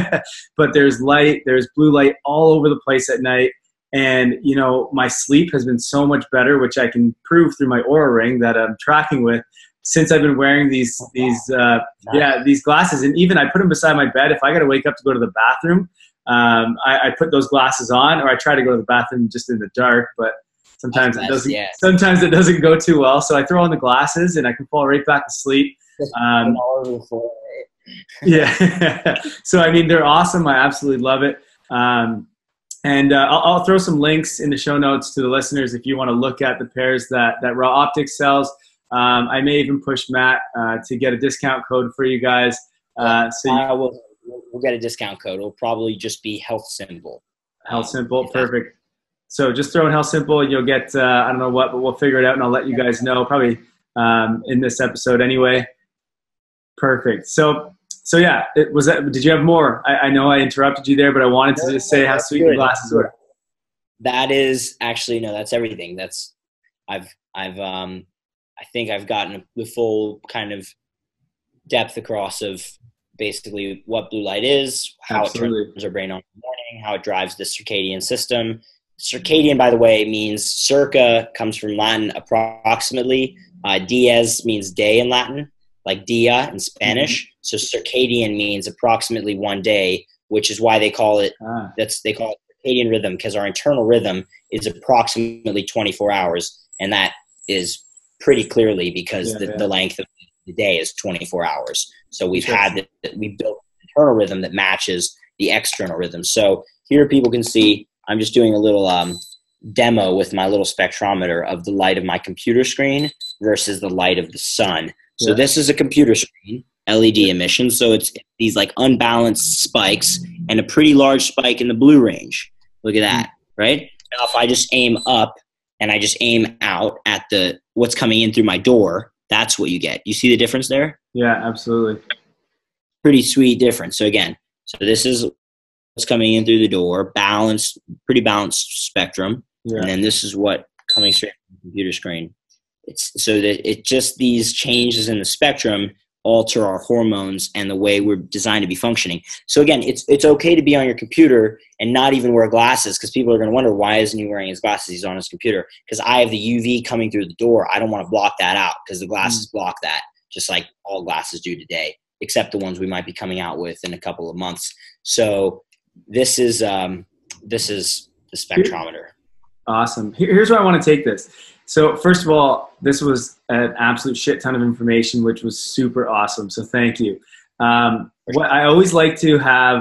But there's light, there's blue light all over the place at night. And, you know, my sleep has been so much better, which I can prove through my Oura Ring that I'm tracking with since I've been wearing these, these, uh, yeah, these glasses. And even I put them beside my bed. If I got to wake up to go to the bathroom, Um, I, I put those glasses on, or I try to go to the bathroom just in the dark, but sometimes That's it doesn't, yeah. sometimes it doesn't go too well. So I throw on the glasses and I can fall right back to sleep. Um, yeah. So, I mean, they're awesome. I absolutely love it. Um, and uh, I'll, I'll throw some links in the show notes to the listeners if you want to look at the pairs that, that Raw Optics sells. Um, I may even push Matt uh, to get a discount code for you guys. Uh, so you, I will. We'll get a discount code. It'll probably just be Health Simple. Health Simple, perfect. So just throw in Health Simple and you'll get, uh, I don't know what, but we'll figure it out and I'll let you guys know probably um, in this episode anyway. Perfect. So, so yeah, it was that, did you have more? I, I know I interrupted you there, but I wanted to just say how sweet your glasses were. That is actually, no, that's everything. That's, I've, I've, um, I think I've gotten the full kind of depth across of basically what blue light is, how Absolutely. It turns our brain on in the morning, how it drives the circadian system. Circadian, by the way, means circa, comes from Latin approximately. Uh, dies means day in Latin, like dia in Spanish. Mm-hmm. So circadian means approximately one day, which is why they call it, ah. that's they call it circadian rhythm, because our internal rhythm is approximately twenty-four hours. And that is pretty clearly because yeah, the, yeah. the length of the day is twenty-four hours. So we've sure. had that we built an internal rhythm that matches the external rhythm. So here people can see I'm just doing a little um, demo with my little spectrometer of the light of my computer screen versus the light of the sun. So yeah. this is a computer screen, L E D yeah. emission. So it's these like unbalanced spikes and a pretty large spike in the blue range. Look at that, mm-hmm. right? Now if I just aim up and I just aim out at the what's coming in through my door, that's what you get. You see the difference there? Yeah, absolutely. Pretty sweet difference. So again, so this is what's coming in through the door, balanced, pretty balanced spectrum. Yeah. And then this is what coming straight from the computer screen. It's so that it just these changes in the spectrum alter our hormones and the way we're designed to be functioning. So again, it's it's okay to be on your computer and not even wear glasses, because people are going to wonder, why isn't he wearing his glasses? He's on his computer. Because I have the U V coming through the door. I don't want to block that out because the glasses mm. block that, just like all glasses do today, except the ones we might be coming out with in a couple of months. So this is um, this is the spectrometer. Awesome. Here's where I want to take this. So first of all, this was an absolute shit ton of information, which was super awesome. So thank you. Um, what I always like to have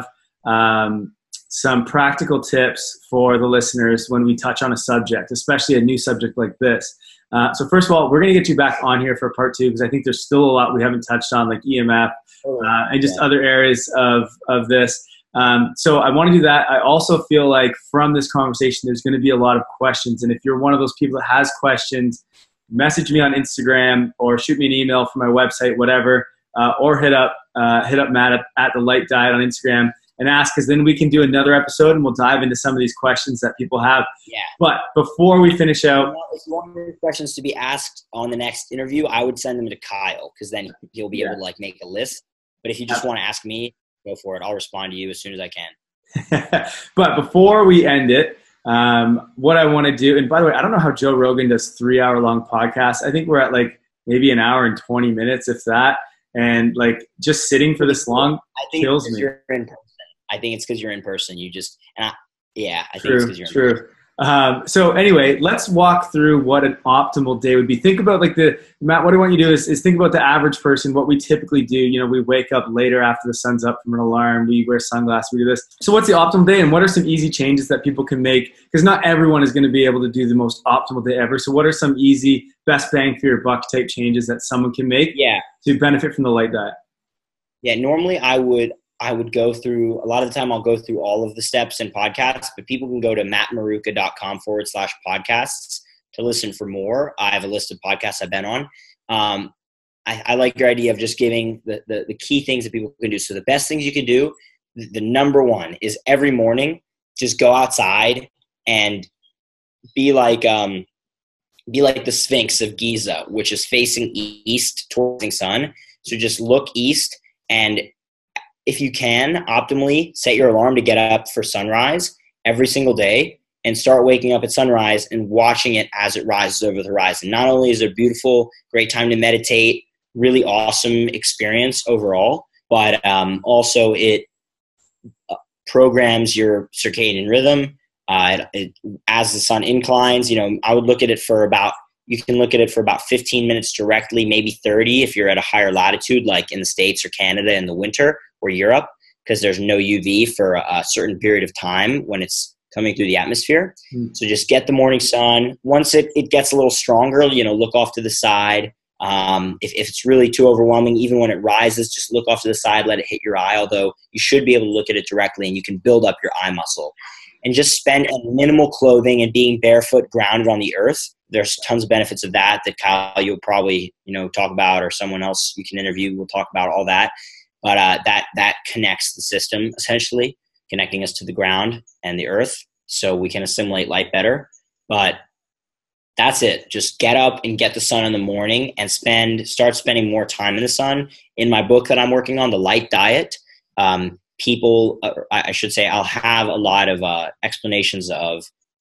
um, some practical tips for the listeners when we touch on a subject, especially a new subject like this. Uh, so first of all, we're going to get you back on here for part two, because I think there's still a lot we haven't touched on, like E M F uh, and just other areas of, of this. Um, so I want to do that. I also feel like from this conversation, there's going to be a lot of questions. And if you're one of those people that has questions, message me on Instagram or shoot me an email from my website, whatever. uh, or hit up uh, hit up Matt at, at The Light Diet on Instagram and ask, because then we can do another episode and we'll dive into some of these questions that people have. Yeah. But before we finish out, if you want your questions to be asked on the next interview, I would send them to Kyle, because then he'll be yeah. able to like make a list. But if you just yeah. want to ask me, go for it. I'll respond to you as soon as I can. But before we end it, um, what I want to do, and by the way, I don't know how Joe Rogan does three hour long podcasts. I think we're at like maybe an hour and twenty minutes, if that. And like just sitting for this long I think kills me. You're in person. I think it's because you're in person. You just, and I, yeah, I true, think it's because you're in true. person. Um, so anyway, let's walk through what an optimal day would be. Think about like the, Matt, what I want you to do is, is think about the average person, what we typically do. You know, we wake up later after the sun's up from an alarm, we wear sunglasses, we do this. So what's the optimal day, and what are some easy changes that people can make? Because not everyone is going to be able to do the most optimal day ever. So what are some easy, best bang for your buck type changes that someone can make yeah. to benefit from the light diet? Yeah, normally I would, I would go through, a lot of the time I'll go through all of the steps in podcasts, but people can go to mattmaruka.com forward slash podcasts to listen for more. I have a list of podcasts I've been on. Um, I, I like your idea of just giving the, the, the key things that people can do. So the best things you can do, the, the number one is every morning, just go outside and be like, um, be like the Sphinx of Giza, which is facing east towards the sun. So just look east, and if you can, optimally set your alarm to get up for sunrise every single day and start waking up at sunrise and watching it as it rises over the horizon. Not only is it a beautiful, great time to meditate, really awesome experience overall, but um, also it programs your circadian rhythm. Uh, it, it, as the sun inclines, you know, I would look at it for about, you can look at it for about fifteen minutes directly, maybe thirty if you're at a higher latitude, like in the States or Canada in the winter, or Europe, because there's no U V for a certain period of time when it's coming through the atmosphere. Mm. So just get the morning sun. Once it, it gets a little stronger, you know, look off to the side. Um, if, if it's really too overwhelming, even when it rises, just look off to the side, let it hit your eye, although you should be able to look at it directly and you can build up your eye muscle. And just spend minimal clothing and being barefoot, grounded on the earth. There's tons of benefits of that that Kyle, you'll probably, you know, talk about, or someone else you can interview will talk about all that. But uh, that that connects the system, essentially, connecting us to the ground and the earth so we can assimilate light better. But that's it. Just get up and get the sun in the morning and spend start spending more time in the sun. In my book that I'm working on, The Light Diet, um, people, uh, I should say, I'll have a lot of uh, explanations of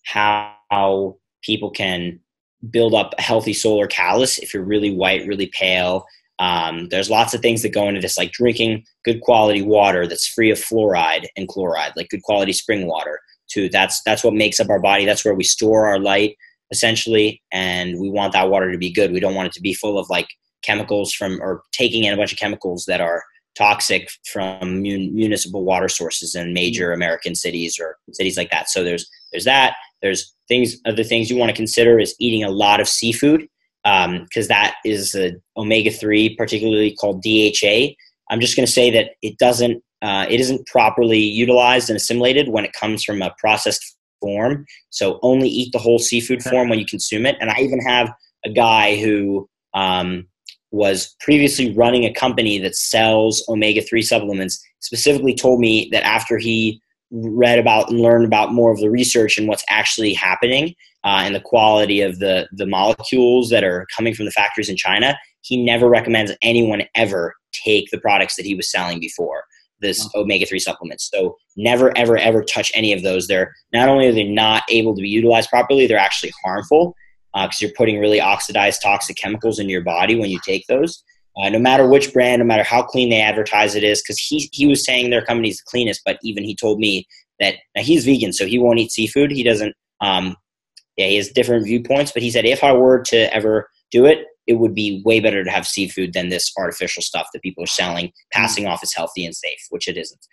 how people can build up a healthy solar callus if you're really white, really pale. Um, there's lots of things that go into this, like drinking good quality water that's free of fluoride and chloride, like good quality spring water too. That's, that's what makes up our body. That's where we store our light essentially. And we want that water to be good. We don't want it to be full of like chemicals from, or taking in a bunch of chemicals that are toxic from mun- municipal water sources in major American cities or cities like that. So there's, there's that, there's things, other things you want to consider is eating a lot of seafood. Um, cause that is a omega three, particularly called D H A. I'm just going to say that it doesn't, uh, it isn't properly utilized and assimilated when it comes from a processed form. So only eat the whole seafood form when you consume it. And I even have a guy who, um, was previously running a company that sells omega three supplements, specifically told me that after he read about and learned about more of the research and what's actually happening uh, and the quality of the, the molecules that are coming from the factories in China, he never recommends anyone ever take the products that he was selling before, this oh. omega three supplements. So never, ever, ever touch any of those. They're not only are they not able to be utilized properly, they're actually harmful because uh, you're putting really oxidized toxic chemicals into your body when you take those. Uh, no matter which brand, no matter how clean they advertise it is, because he he was saying their company's the cleanest, but even he told me that now he's vegan, so he won't eat seafood. He doesn't, um, yeah, he has different viewpoints, but he said if I were to ever do it, it would be way better to have seafood than this artificial stuff that people are selling, passing mm-hmm. off as healthy and safe, which it isn't.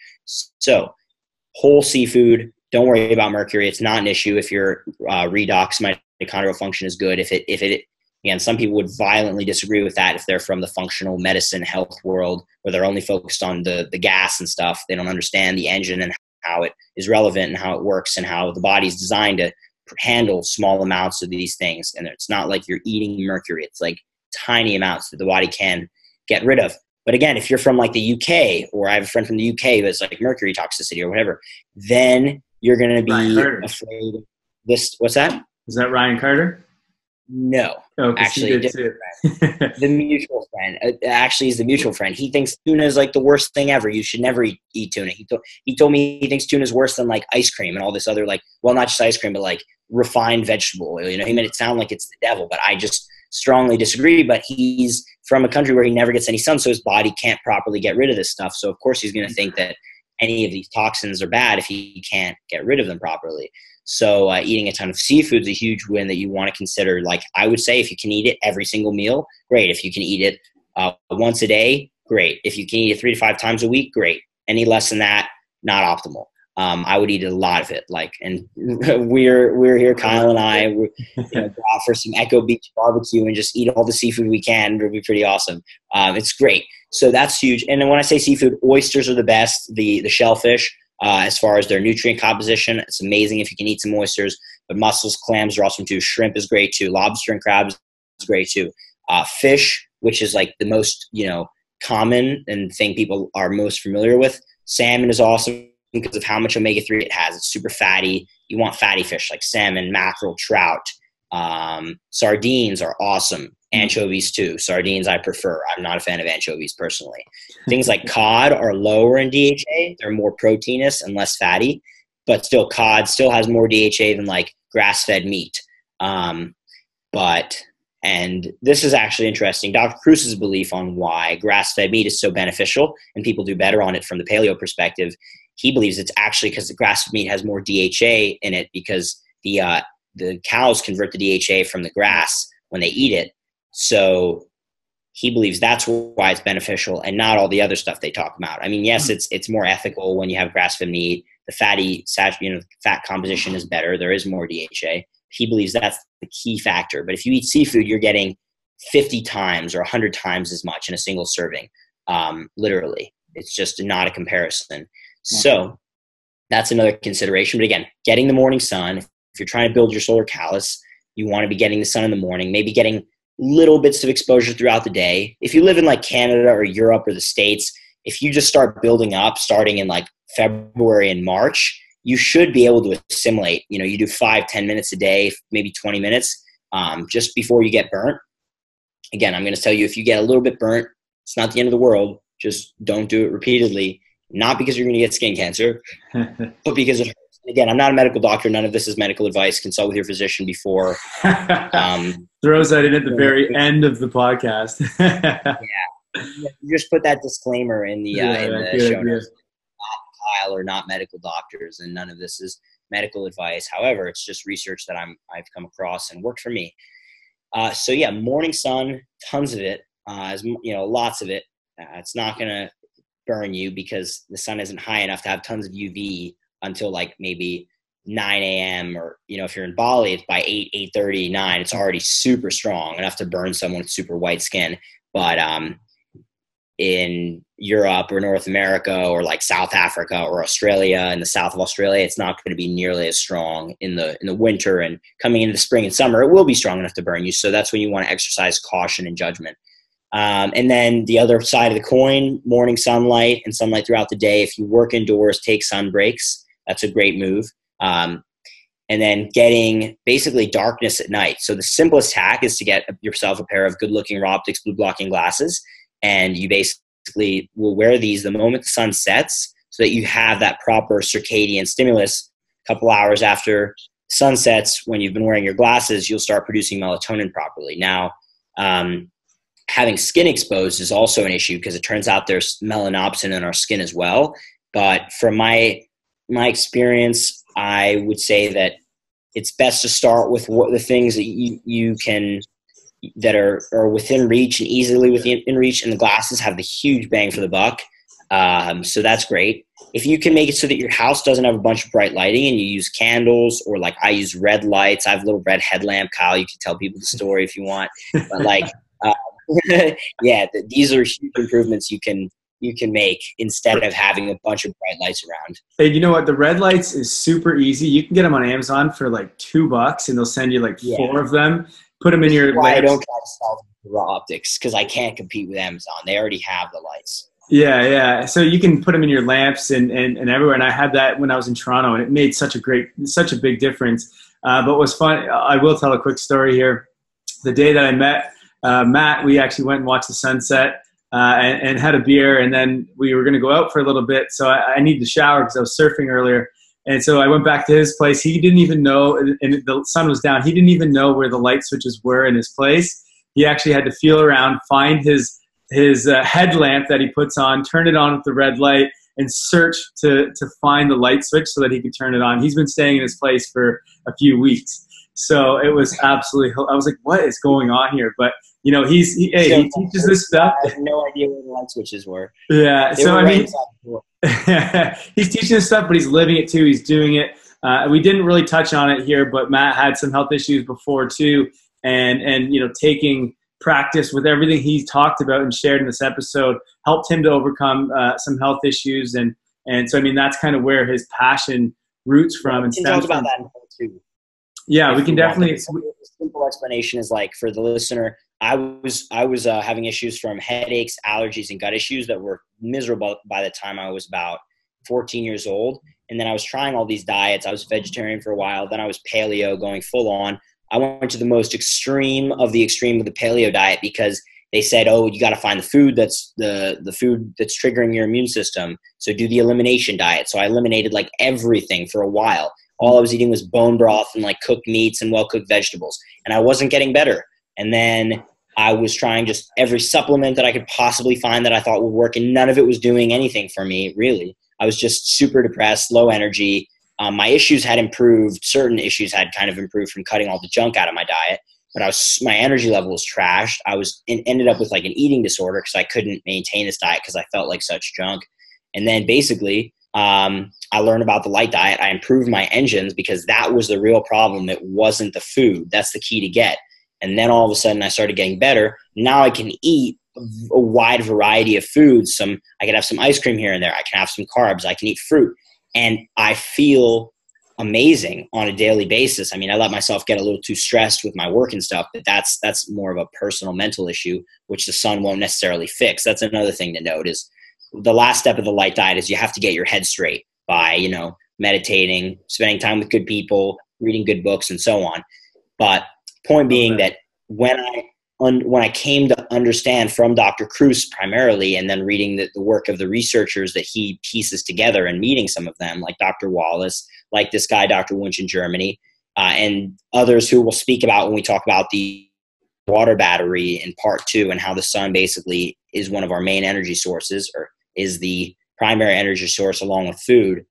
So whole seafood, don't worry about mercury. It's not an issue if your uh, redox mitochondrial function is good. If it, if it, and some people would violently disagree with that if they're from the functional medicine health world where they're only focused on the, the gas and stuff. They don't understand the engine and how it is relevant and how it works and how the body is designed to handle small amounts of these things. And it's not like you're eating mercury. It's like tiny amounts that the body can get rid of. But again, if you're from like the U K, or I have a friend from the U K who has like mercury toxicity or whatever, then you're going to be afraid of this. What's that? Is that Ryan Carter? No, oh, actually, the mutual friend. Uh, actually, is the mutual friend. He thinks tuna is like the worst thing ever. You should never eat, eat tuna. He told he told me he thinks tuna is worse than like ice cream and all this other like, well, not just ice cream, but like refined vegetable oil. You know, he made it sound like it's the devil, but I just strongly disagree. But he's from a country where he never gets any sun, so his body can't properly get rid of this stuff. So of course he's going to think that any of these toxins are bad if he can't get rid of them properly. So uh, eating a ton of seafood is a huge win that you want to consider. Like I would say, if you can eat it every single meal, great. If you can eat it uh, once a day, great. If you can eat it three to five times a week, great. Any less than that, not optimal. Um, I would eat a lot of it. Like, and we're we're here, Kyle and I, we're, you know, go out for some Echo Beach barbecue and just eat all the seafood we can. It'll be pretty awesome. Um, it's great. So that's huge. And then when I say seafood, oysters are the best. The the shellfish. Uh, as far as their nutrient composition, it's amazing if you can eat some oysters. But mussels, clams are awesome too. Shrimp is great too. Lobster and crabs is great too. Uh, fish, which is like the most, you know, common and thing people are most familiar with. Salmon is awesome because of how much omega three it has. It's super fatty. You want fatty fish like salmon, mackerel, trout. Um, sardines are awesome. Anchovies too. Sardines I prefer. I'm not a fan of anchovies personally. Things like cod are lower in D H A. They're more proteinous and less fatty, but still cod still has more D H A than like grass-fed meat. Um, but, and this is actually interesting. Doctor Cruz's belief on why grass-fed meat is so beneficial and people do better on it from the paleo perspective. He believes it's actually because the grass-fed meat has more D H A in it because the, uh, the cows convert the D H A from the grass when they eat it. So he believes that's why it's beneficial and not all the other stuff they talk about. I mean, yes, it's it's more ethical when you have grass-fed meat. The fatty, you know, fat composition is better. There is more D H A. He believes that's the key factor. But if you eat seafood, you're getting fifty times or one hundred times as much in a single serving, um, literally. It's just not a comparison. So that's another consideration. But again, getting the morning sun. If you're trying to build your solar callus, you want to be getting the sun in the morning, maybe getting little bits of exposure throughout the day. If you live in like Canada or Europe or the States, if you just start building up starting in like February and March, you should be able to assimilate. You know, you do five, ten minutes a day, maybe twenty minutes um, just before you get burnt. Again, I'm going to tell you, if you get a little bit burnt, it's not the end of the world. Just don't do it repeatedly. Not because you're going to get skin cancer, but because it hurts. Again, I'm not a medical doctor. None of this is medical advice. Consult with your physician before. Um, Throws that in at the very end of the podcast. Yeah. You just put that disclaimer in the, uh, yeah, in the show notes. Not Kyle or not medical doctors, and none of this is medical advice. However, it's just research that I'm, I've come across and worked for me. Uh, so yeah, morning sun, tons of it, uh, as, you know, lots of it. Uh, it's not going to burn you because the sun isn't high enough to have tons of U V until like maybe nine a.m. or, you know, if you're in Bali, it's by eight, eight thirty, nine, it's already super strong enough to burn someone with super white skin. But um, in Europe or North America or like South Africa or Australia, in the south of Australia, it's not going to be nearly as strong in the in the winter, and coming into the spring and summer, it will be strong enough to burn you. So that's when you want to exercise caution and judgment. Um, and then the other side of the coin, morning sunlight and sunlight throughout the day. If you work indoors, take sun breaks. That's a great move. Um, and then getting basically darkness at night. So the simplest hack is to get yourself a pair of good-looking raw optics blue blocking glasses, and you basically will wear these the moment the sun sets so that you have that proper circadian stimulus. A couple hours after sun sets, when you've been wearing your glasses, you'll start producing melatonin properly. Now, um, having skin exposed is also an issue because it turns out there's melanopsin in our skin as well. But from my my experience, I would say that it's best to start with what the things that you, you can, that are, are within reach and easily within in reach, and the glasses have the huge bang for the buck. Um, so that's great. If you can make it so that your house doesn't have a bunch of bright lighting and you use candles, or like I use red lights. I have a little red headlamp. Kyle, you can tell people the story if you want. But like, uh, yeah, th- these are huge improvements you can you can make instead of having a bunch of bright lights around. Hey, you know what? The red lights is super easy. You can get them on Amazon for like two bucks, and they'll send you like yeah. four of them. put them in this your is why lamps. I don't try to sell raw optics, because I can't compete with Amazon. They already have the lights. Yeah, yeah. So you can put them in your lamps and, and, and everywhere. And I had that when I was in Toronto, and it made such a great, such a big difference. Uh, but what's fun, I will tell a quick story here. The day that I met uh, Matt, we actually went and watched the sunset uh, and, and had a beer. And then we were going to go out for a little bit. So I, I needed to shower because I was surfing earlier. And so I went back to his place. He didn't even know, and the sun was down. He didn't even know where the light switches were in his place. He actually had to feel around, find his his uh, headlamp that he puts on, turn it on with the red light, and search to to find the light switch so that he could turn it on. He's been staying in his place for a few weeks. So it was absolutely, I was like, what is going on here? But, you know, he's, he, hey, he teaches this stuff. I have no idea where the light switches were. Yeah. They so, were I right mean, he's teaching this stuff, but he's living it too. He's doing it. Uh, we didn't really touch on it here, but Matt had some health issues before too. And, and, you know, taking practice with everything he's talked about and shared in this episode helped him to overcome uh, some health issues. And, and so, I mean, that's kind of where his passion roots from. And we can talk about that too. Yeah, if we can definitely. The simple explanation is like for the listener, I was I was uh, having issues from headaches, allergies, and gut issues that were miserable by the time I was about fourteen years old. And then I was trying all these diets. I was vegetarian for a while. Then I was paleo, going full on. I went to the most extreme of the extreme of the paleo diet because they said, oh, you got to find the food that's the the food that's triggering your immune system. So do the elimination diet. So I eliminated like everything for a while. All I was eating was bone broth and like cooked meats and well-cooked vegetables. And I wasn't getting better. And then I was trying just every supplement that I could possibly find that I thought would work. And none of it was doing anything for me, really. I was just super depressed, low energy. Um, my issues had improved. Certain issues had kind of improved from cutting all the junk out of my diet. But I was, my energy level was trashed. I was in, ended up with like an eating disorder because I couldn't maintain this diet because I felt like such junk. And then basically, um, I learned about the light diet. I improved my engines because that was the real problem. It wasn't the food. That's the key to get. And then all of a sudden I started getting better. Now I can eat a wide variety of foods. Some, I can have some ice cream here and there. I can have some carbs. I can eat fruit. And I feel amazing on a daily basis. I mean, I let myself get a little too stressed with my work and stuff, but that's, that's more of a personal mental issue, which the sun won't necessarily fix. That's another thing to note is the last step of the light diet is you have to get your head straight by, you know, meditating, spending time with good people, reading good books, and so on. But point being that when I un- when I came to understand from Doctor Kruse primarily, and then reading the, the work of the researchers that he pieces together and meeting some of them, like Doctor Wallace, like this guy, Doctor Wunsch in Germany, uh, and others who we'll speak about when we talk about the water battery in part two and how the sun basically is one of our main energy sources, or is the primary energy source along with food.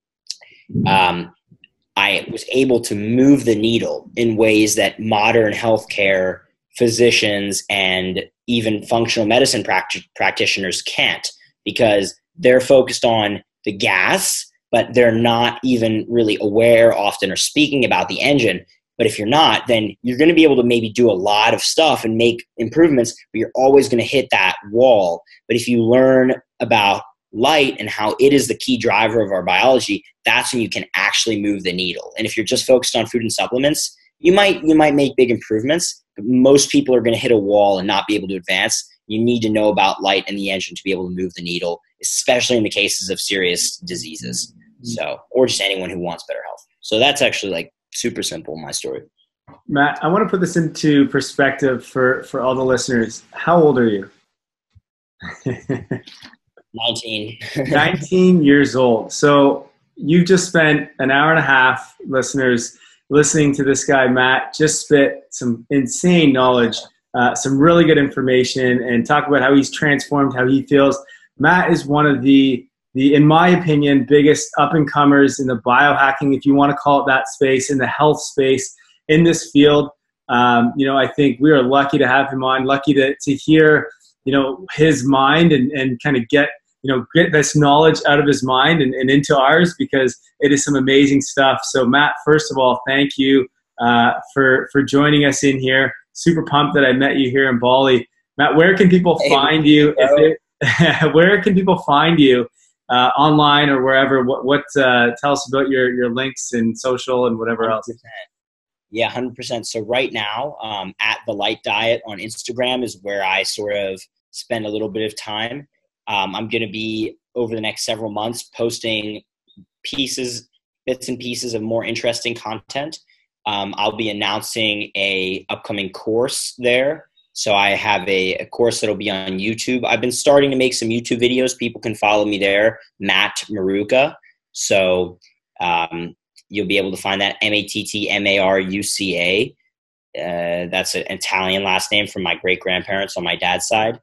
Um, I was able to move the needle in ways that modern healthcare physicians and even functional medicine practi- practitioners can't, because they're focused on the gas, but they're not even really aware often or speaking about the engine. But if you're not, then you're going to be able to maybe do a lot of stuff and make improvements, but you're always going to hit that wall. But if you learn about light and how it is the key driver of our biology, that's when you can actually move the needle. And if you're just focused on food and supplements, you might you might make big improvements, but most people are going to hit a wall and not be able to advance. You need to know about light and the engine to be able to move the needle, especially in the cases of serious diseases. So, or just anyone who wants better health. So that's actually like super simple, my story. Matt, I want to put this into perspective for, for all the listeners. How old are you? nineteen. nineteen years old. So you just spent an hour and a half, listeners, listening to this guy, Matt, just spit some insane knowledge, uh, some really good information, and talk about how he's transformed, how he feels. Matt is one of the, the in my opinion, biggest up-and-comers in the biohacking, if you want to call it that space, in the health space, in this field. Um, you know, I think we are lucky to have him on, lucky to, to hear, you know, his mind and, and kind of get, you know, get this knowledge out of his mind and, and into ours, because it is some amazing stuff. So Matt, first of all, thank you uh, for, for joining us in here. Super pumped that I met you here in Bali. Matt, where can people hey, find you? If they, where can people find you uh, online or wherever? What, what uh, tell us about your, your links and social and whatever else. Yeah, one hundred percent. So right now, um, at The Light Diet on Instagram is where I sort of spend a little bit of time. Um, I'm going to be, over the next several months, posting pieces, bits and pieces of more interesting content. Um, I'll be announcing a upcoming course there. So I have a, a course that'll be on YouTube. I've been starting to make some YouTube videos. People can follow me there, Matt Maruca. So um, you'll be able to find that, M A T T M A R U C A. Uh, that's an Italian last name from my great-grandparents on my dad's side.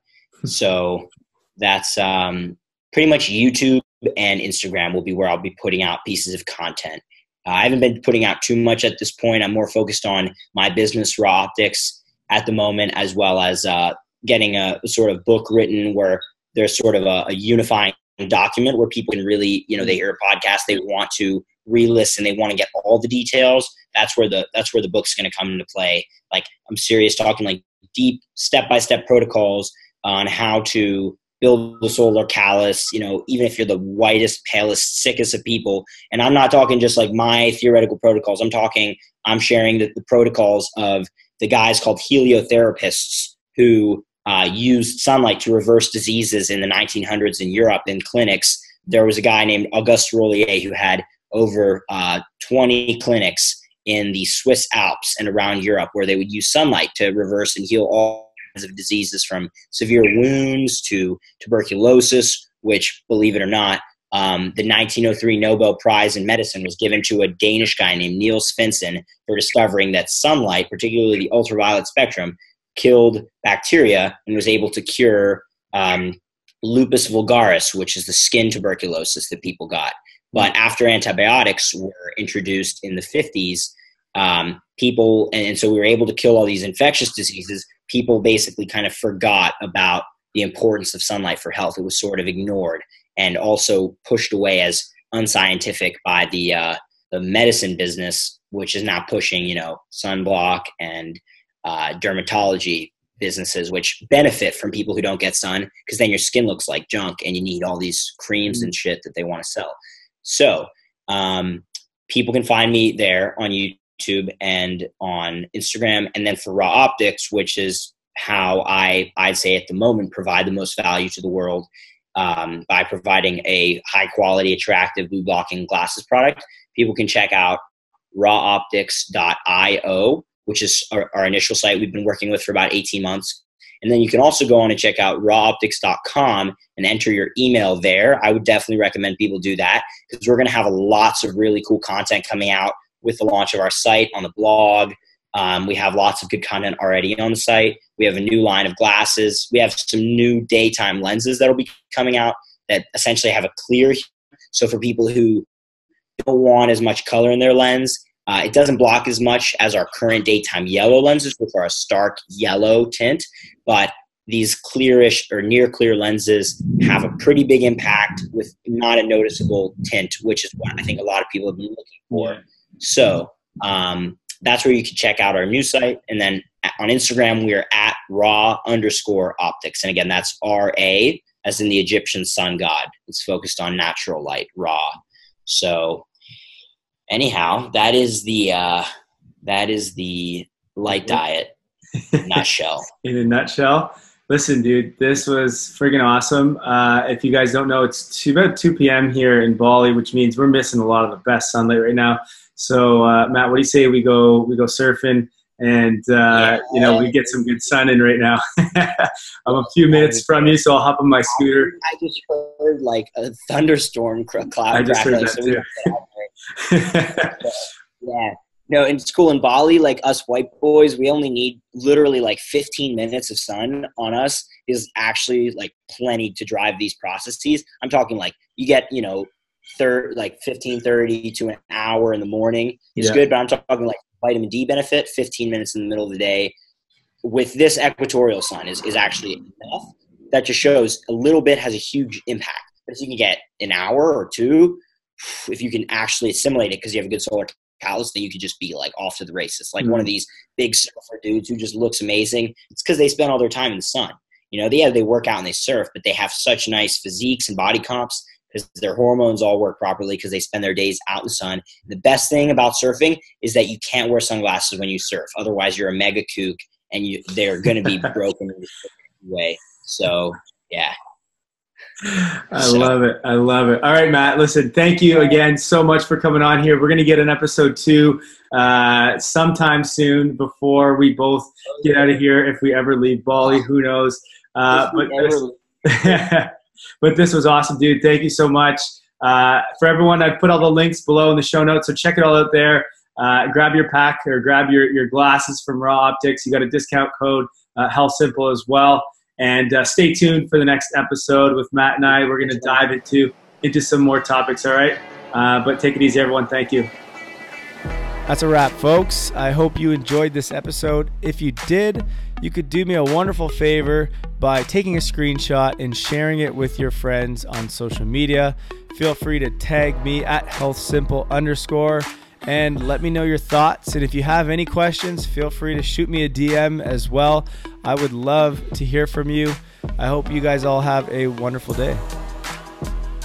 So that's um, pretty much YouTube and Instagram will be where I'll be putting out pieces of content. Uh, I haven't been putting out too much at this point. I'm more focused on my business, Raw Optics, at the moment, as well as uh, getting a sort of book written where there's sort of a, a unifying document where people can really, you know, they hear a podcast, they want to re-listen, they want to get all the details. That's where the that's where the book's going to come into play. Like, I'm serious, talking like deep step-by-step protocols on how to build the solar callus, you know, even if you're the whitest, palest, sickest of people. And I'm not talking just like my theoretical protocols. I'm talking, I'm sharing the, the protocols of the guys called heliotherapists who uh, used sunlight to reverse diseases in the nineteen hundreds in Europe in clinics. There was a guy named Auguste Rollier who had over uh, twenty clinics in the Swiss Alps and around Europe where they would use sunlight to reverse and heal all kinds of diseases, from severe wounds to tuberculosis, which, believe it or not, Um, the nineteen oh three Nobel Prize in Medicine was given to a Danish guy named Niels Finsen for discovering that sunlight, particularly the ultraviolet spectrum, killed bacteria and was able to cure um, lupus vulgaris, which is the skin tuberculosis that people got. But after antibiotics were introduced in the fifties, um, people, and, and so we were able to kill all these infectious diseases, people basically kind of forgot about the importance of sunlight for health. It was sort of ignored and also pushed away as unscientific by the uh, the medicine business, which is now pushing, you know, sunblock and uh, dermatology businesses, which benefit from people who don't get sun, because then your skin looks like junk and you need all these creams and shit that they want to sell. So um, people can find me there on YouTube and on Instagram. And then for Raw Optics, which is how I, I'd say at the moment, provide the most value to the world, Um, by providing a high quality, attractive blue blocking glasses product. People can check out raw optics dot io, which is our, our initial site we've been working with for about eighteen months. And then you can also go on and check out raw optics dot com and enter your email there. I would definitely recommend people do that, because we're going to have lots of really cool content coming out with the launch of our site on the blog. Um, we have lots of good content already on the site. We have a new line of glasses. We have some new daytime lenses that will be coming out that essentially have a clear. So for people who don't want as much color in their lens, uh, it doesn't block as much as our current daytime yellow lenses, which are a stark yellow tint. But these clearish or near clear lenses have a pretty big impact with not a noticeable tint, which is what I think a lot of people have been looking for. So, um, that's where you can check out our new site. And then on Instagram, we are at raw underscore optics. And again, that's R A, as in the Egyptian sun god. It's focused on natural light, raw. So anyhow, that is the, uh, that is the light diet nutshell. In a nutshell. Listen, dude, this was friggin' awesome. Uh, if you guys don't know, it's two, about two p.m. here in Bali, which means we're missing a lot of the best sunlight right now. So, uh, Matt, what do you say we go we go surfing and, uh, yeah. you know, we get some good sun in right now. I'm a few minutes from you, so I'll hop on my scooter. I just heard like a thunderstorm cloud I just heard that so too. Yeah. No, in school in Bali, like us white boys, we only need literally like fifteen minutes of sun on us is actually like plenty to drive these processes. I'm talking like you get, you know, third, like fifteen, thirty to an hour in the morning is yeah. good, but I'm talking like vitamin D benefit, fifteen minutes in the middle of the day with this equatorial sun is, is actually enough. That just shows a little bit has a huge impact. But if you can get an hour or two, if you can actually assimilate it because you have a good solar callus, then you could just be like off to the races. Like mm-hmm. one of these big surfer dudes who just looks amazing. It's because they spend all their time in the sun. You know, they, yeah, they work out and they surf, but they have such nice physiques and body comps because their hormones all work properly because they spend their days out in the sun. The best thing about surfing is that you can't wear sunglasses when you surf. Otherwise, you're a mega kook, and you they're going to be broken in the way. So, yeah. I so. love it. I love it. All right, Matt, listen, thank you again so much for coming on here. We're going to get an episode two uh, sometime soon before we both get out of here. If we ever leave Bali, who knows? Uh, but, this, but this was awesome, dude. Thank you so much. Uh, for everyone, I've put all the links below in the show notes, so check it all out there. Uh, grab your pack or grab your, your glasses from Raw Optics. You got a discount code, uh, Health Simple as well. And uh, stay tuned for the next episode with Matt and I. We're going to dive into into some more topics, all right? Uh, but take it easy, everyone. Thank you. That's a wrap, folks. I hope you enjoyed this episode. If you did, you could do me a wonderful favor by taking a screenshot and sharing it with your friends on social media. Feel free to tag me at healthsimple underscore and let me know your thoughts. And if you have any questions, feel free to shoot me a D M as well. I would love to hear from you. I hope you guys all have a wonderful day.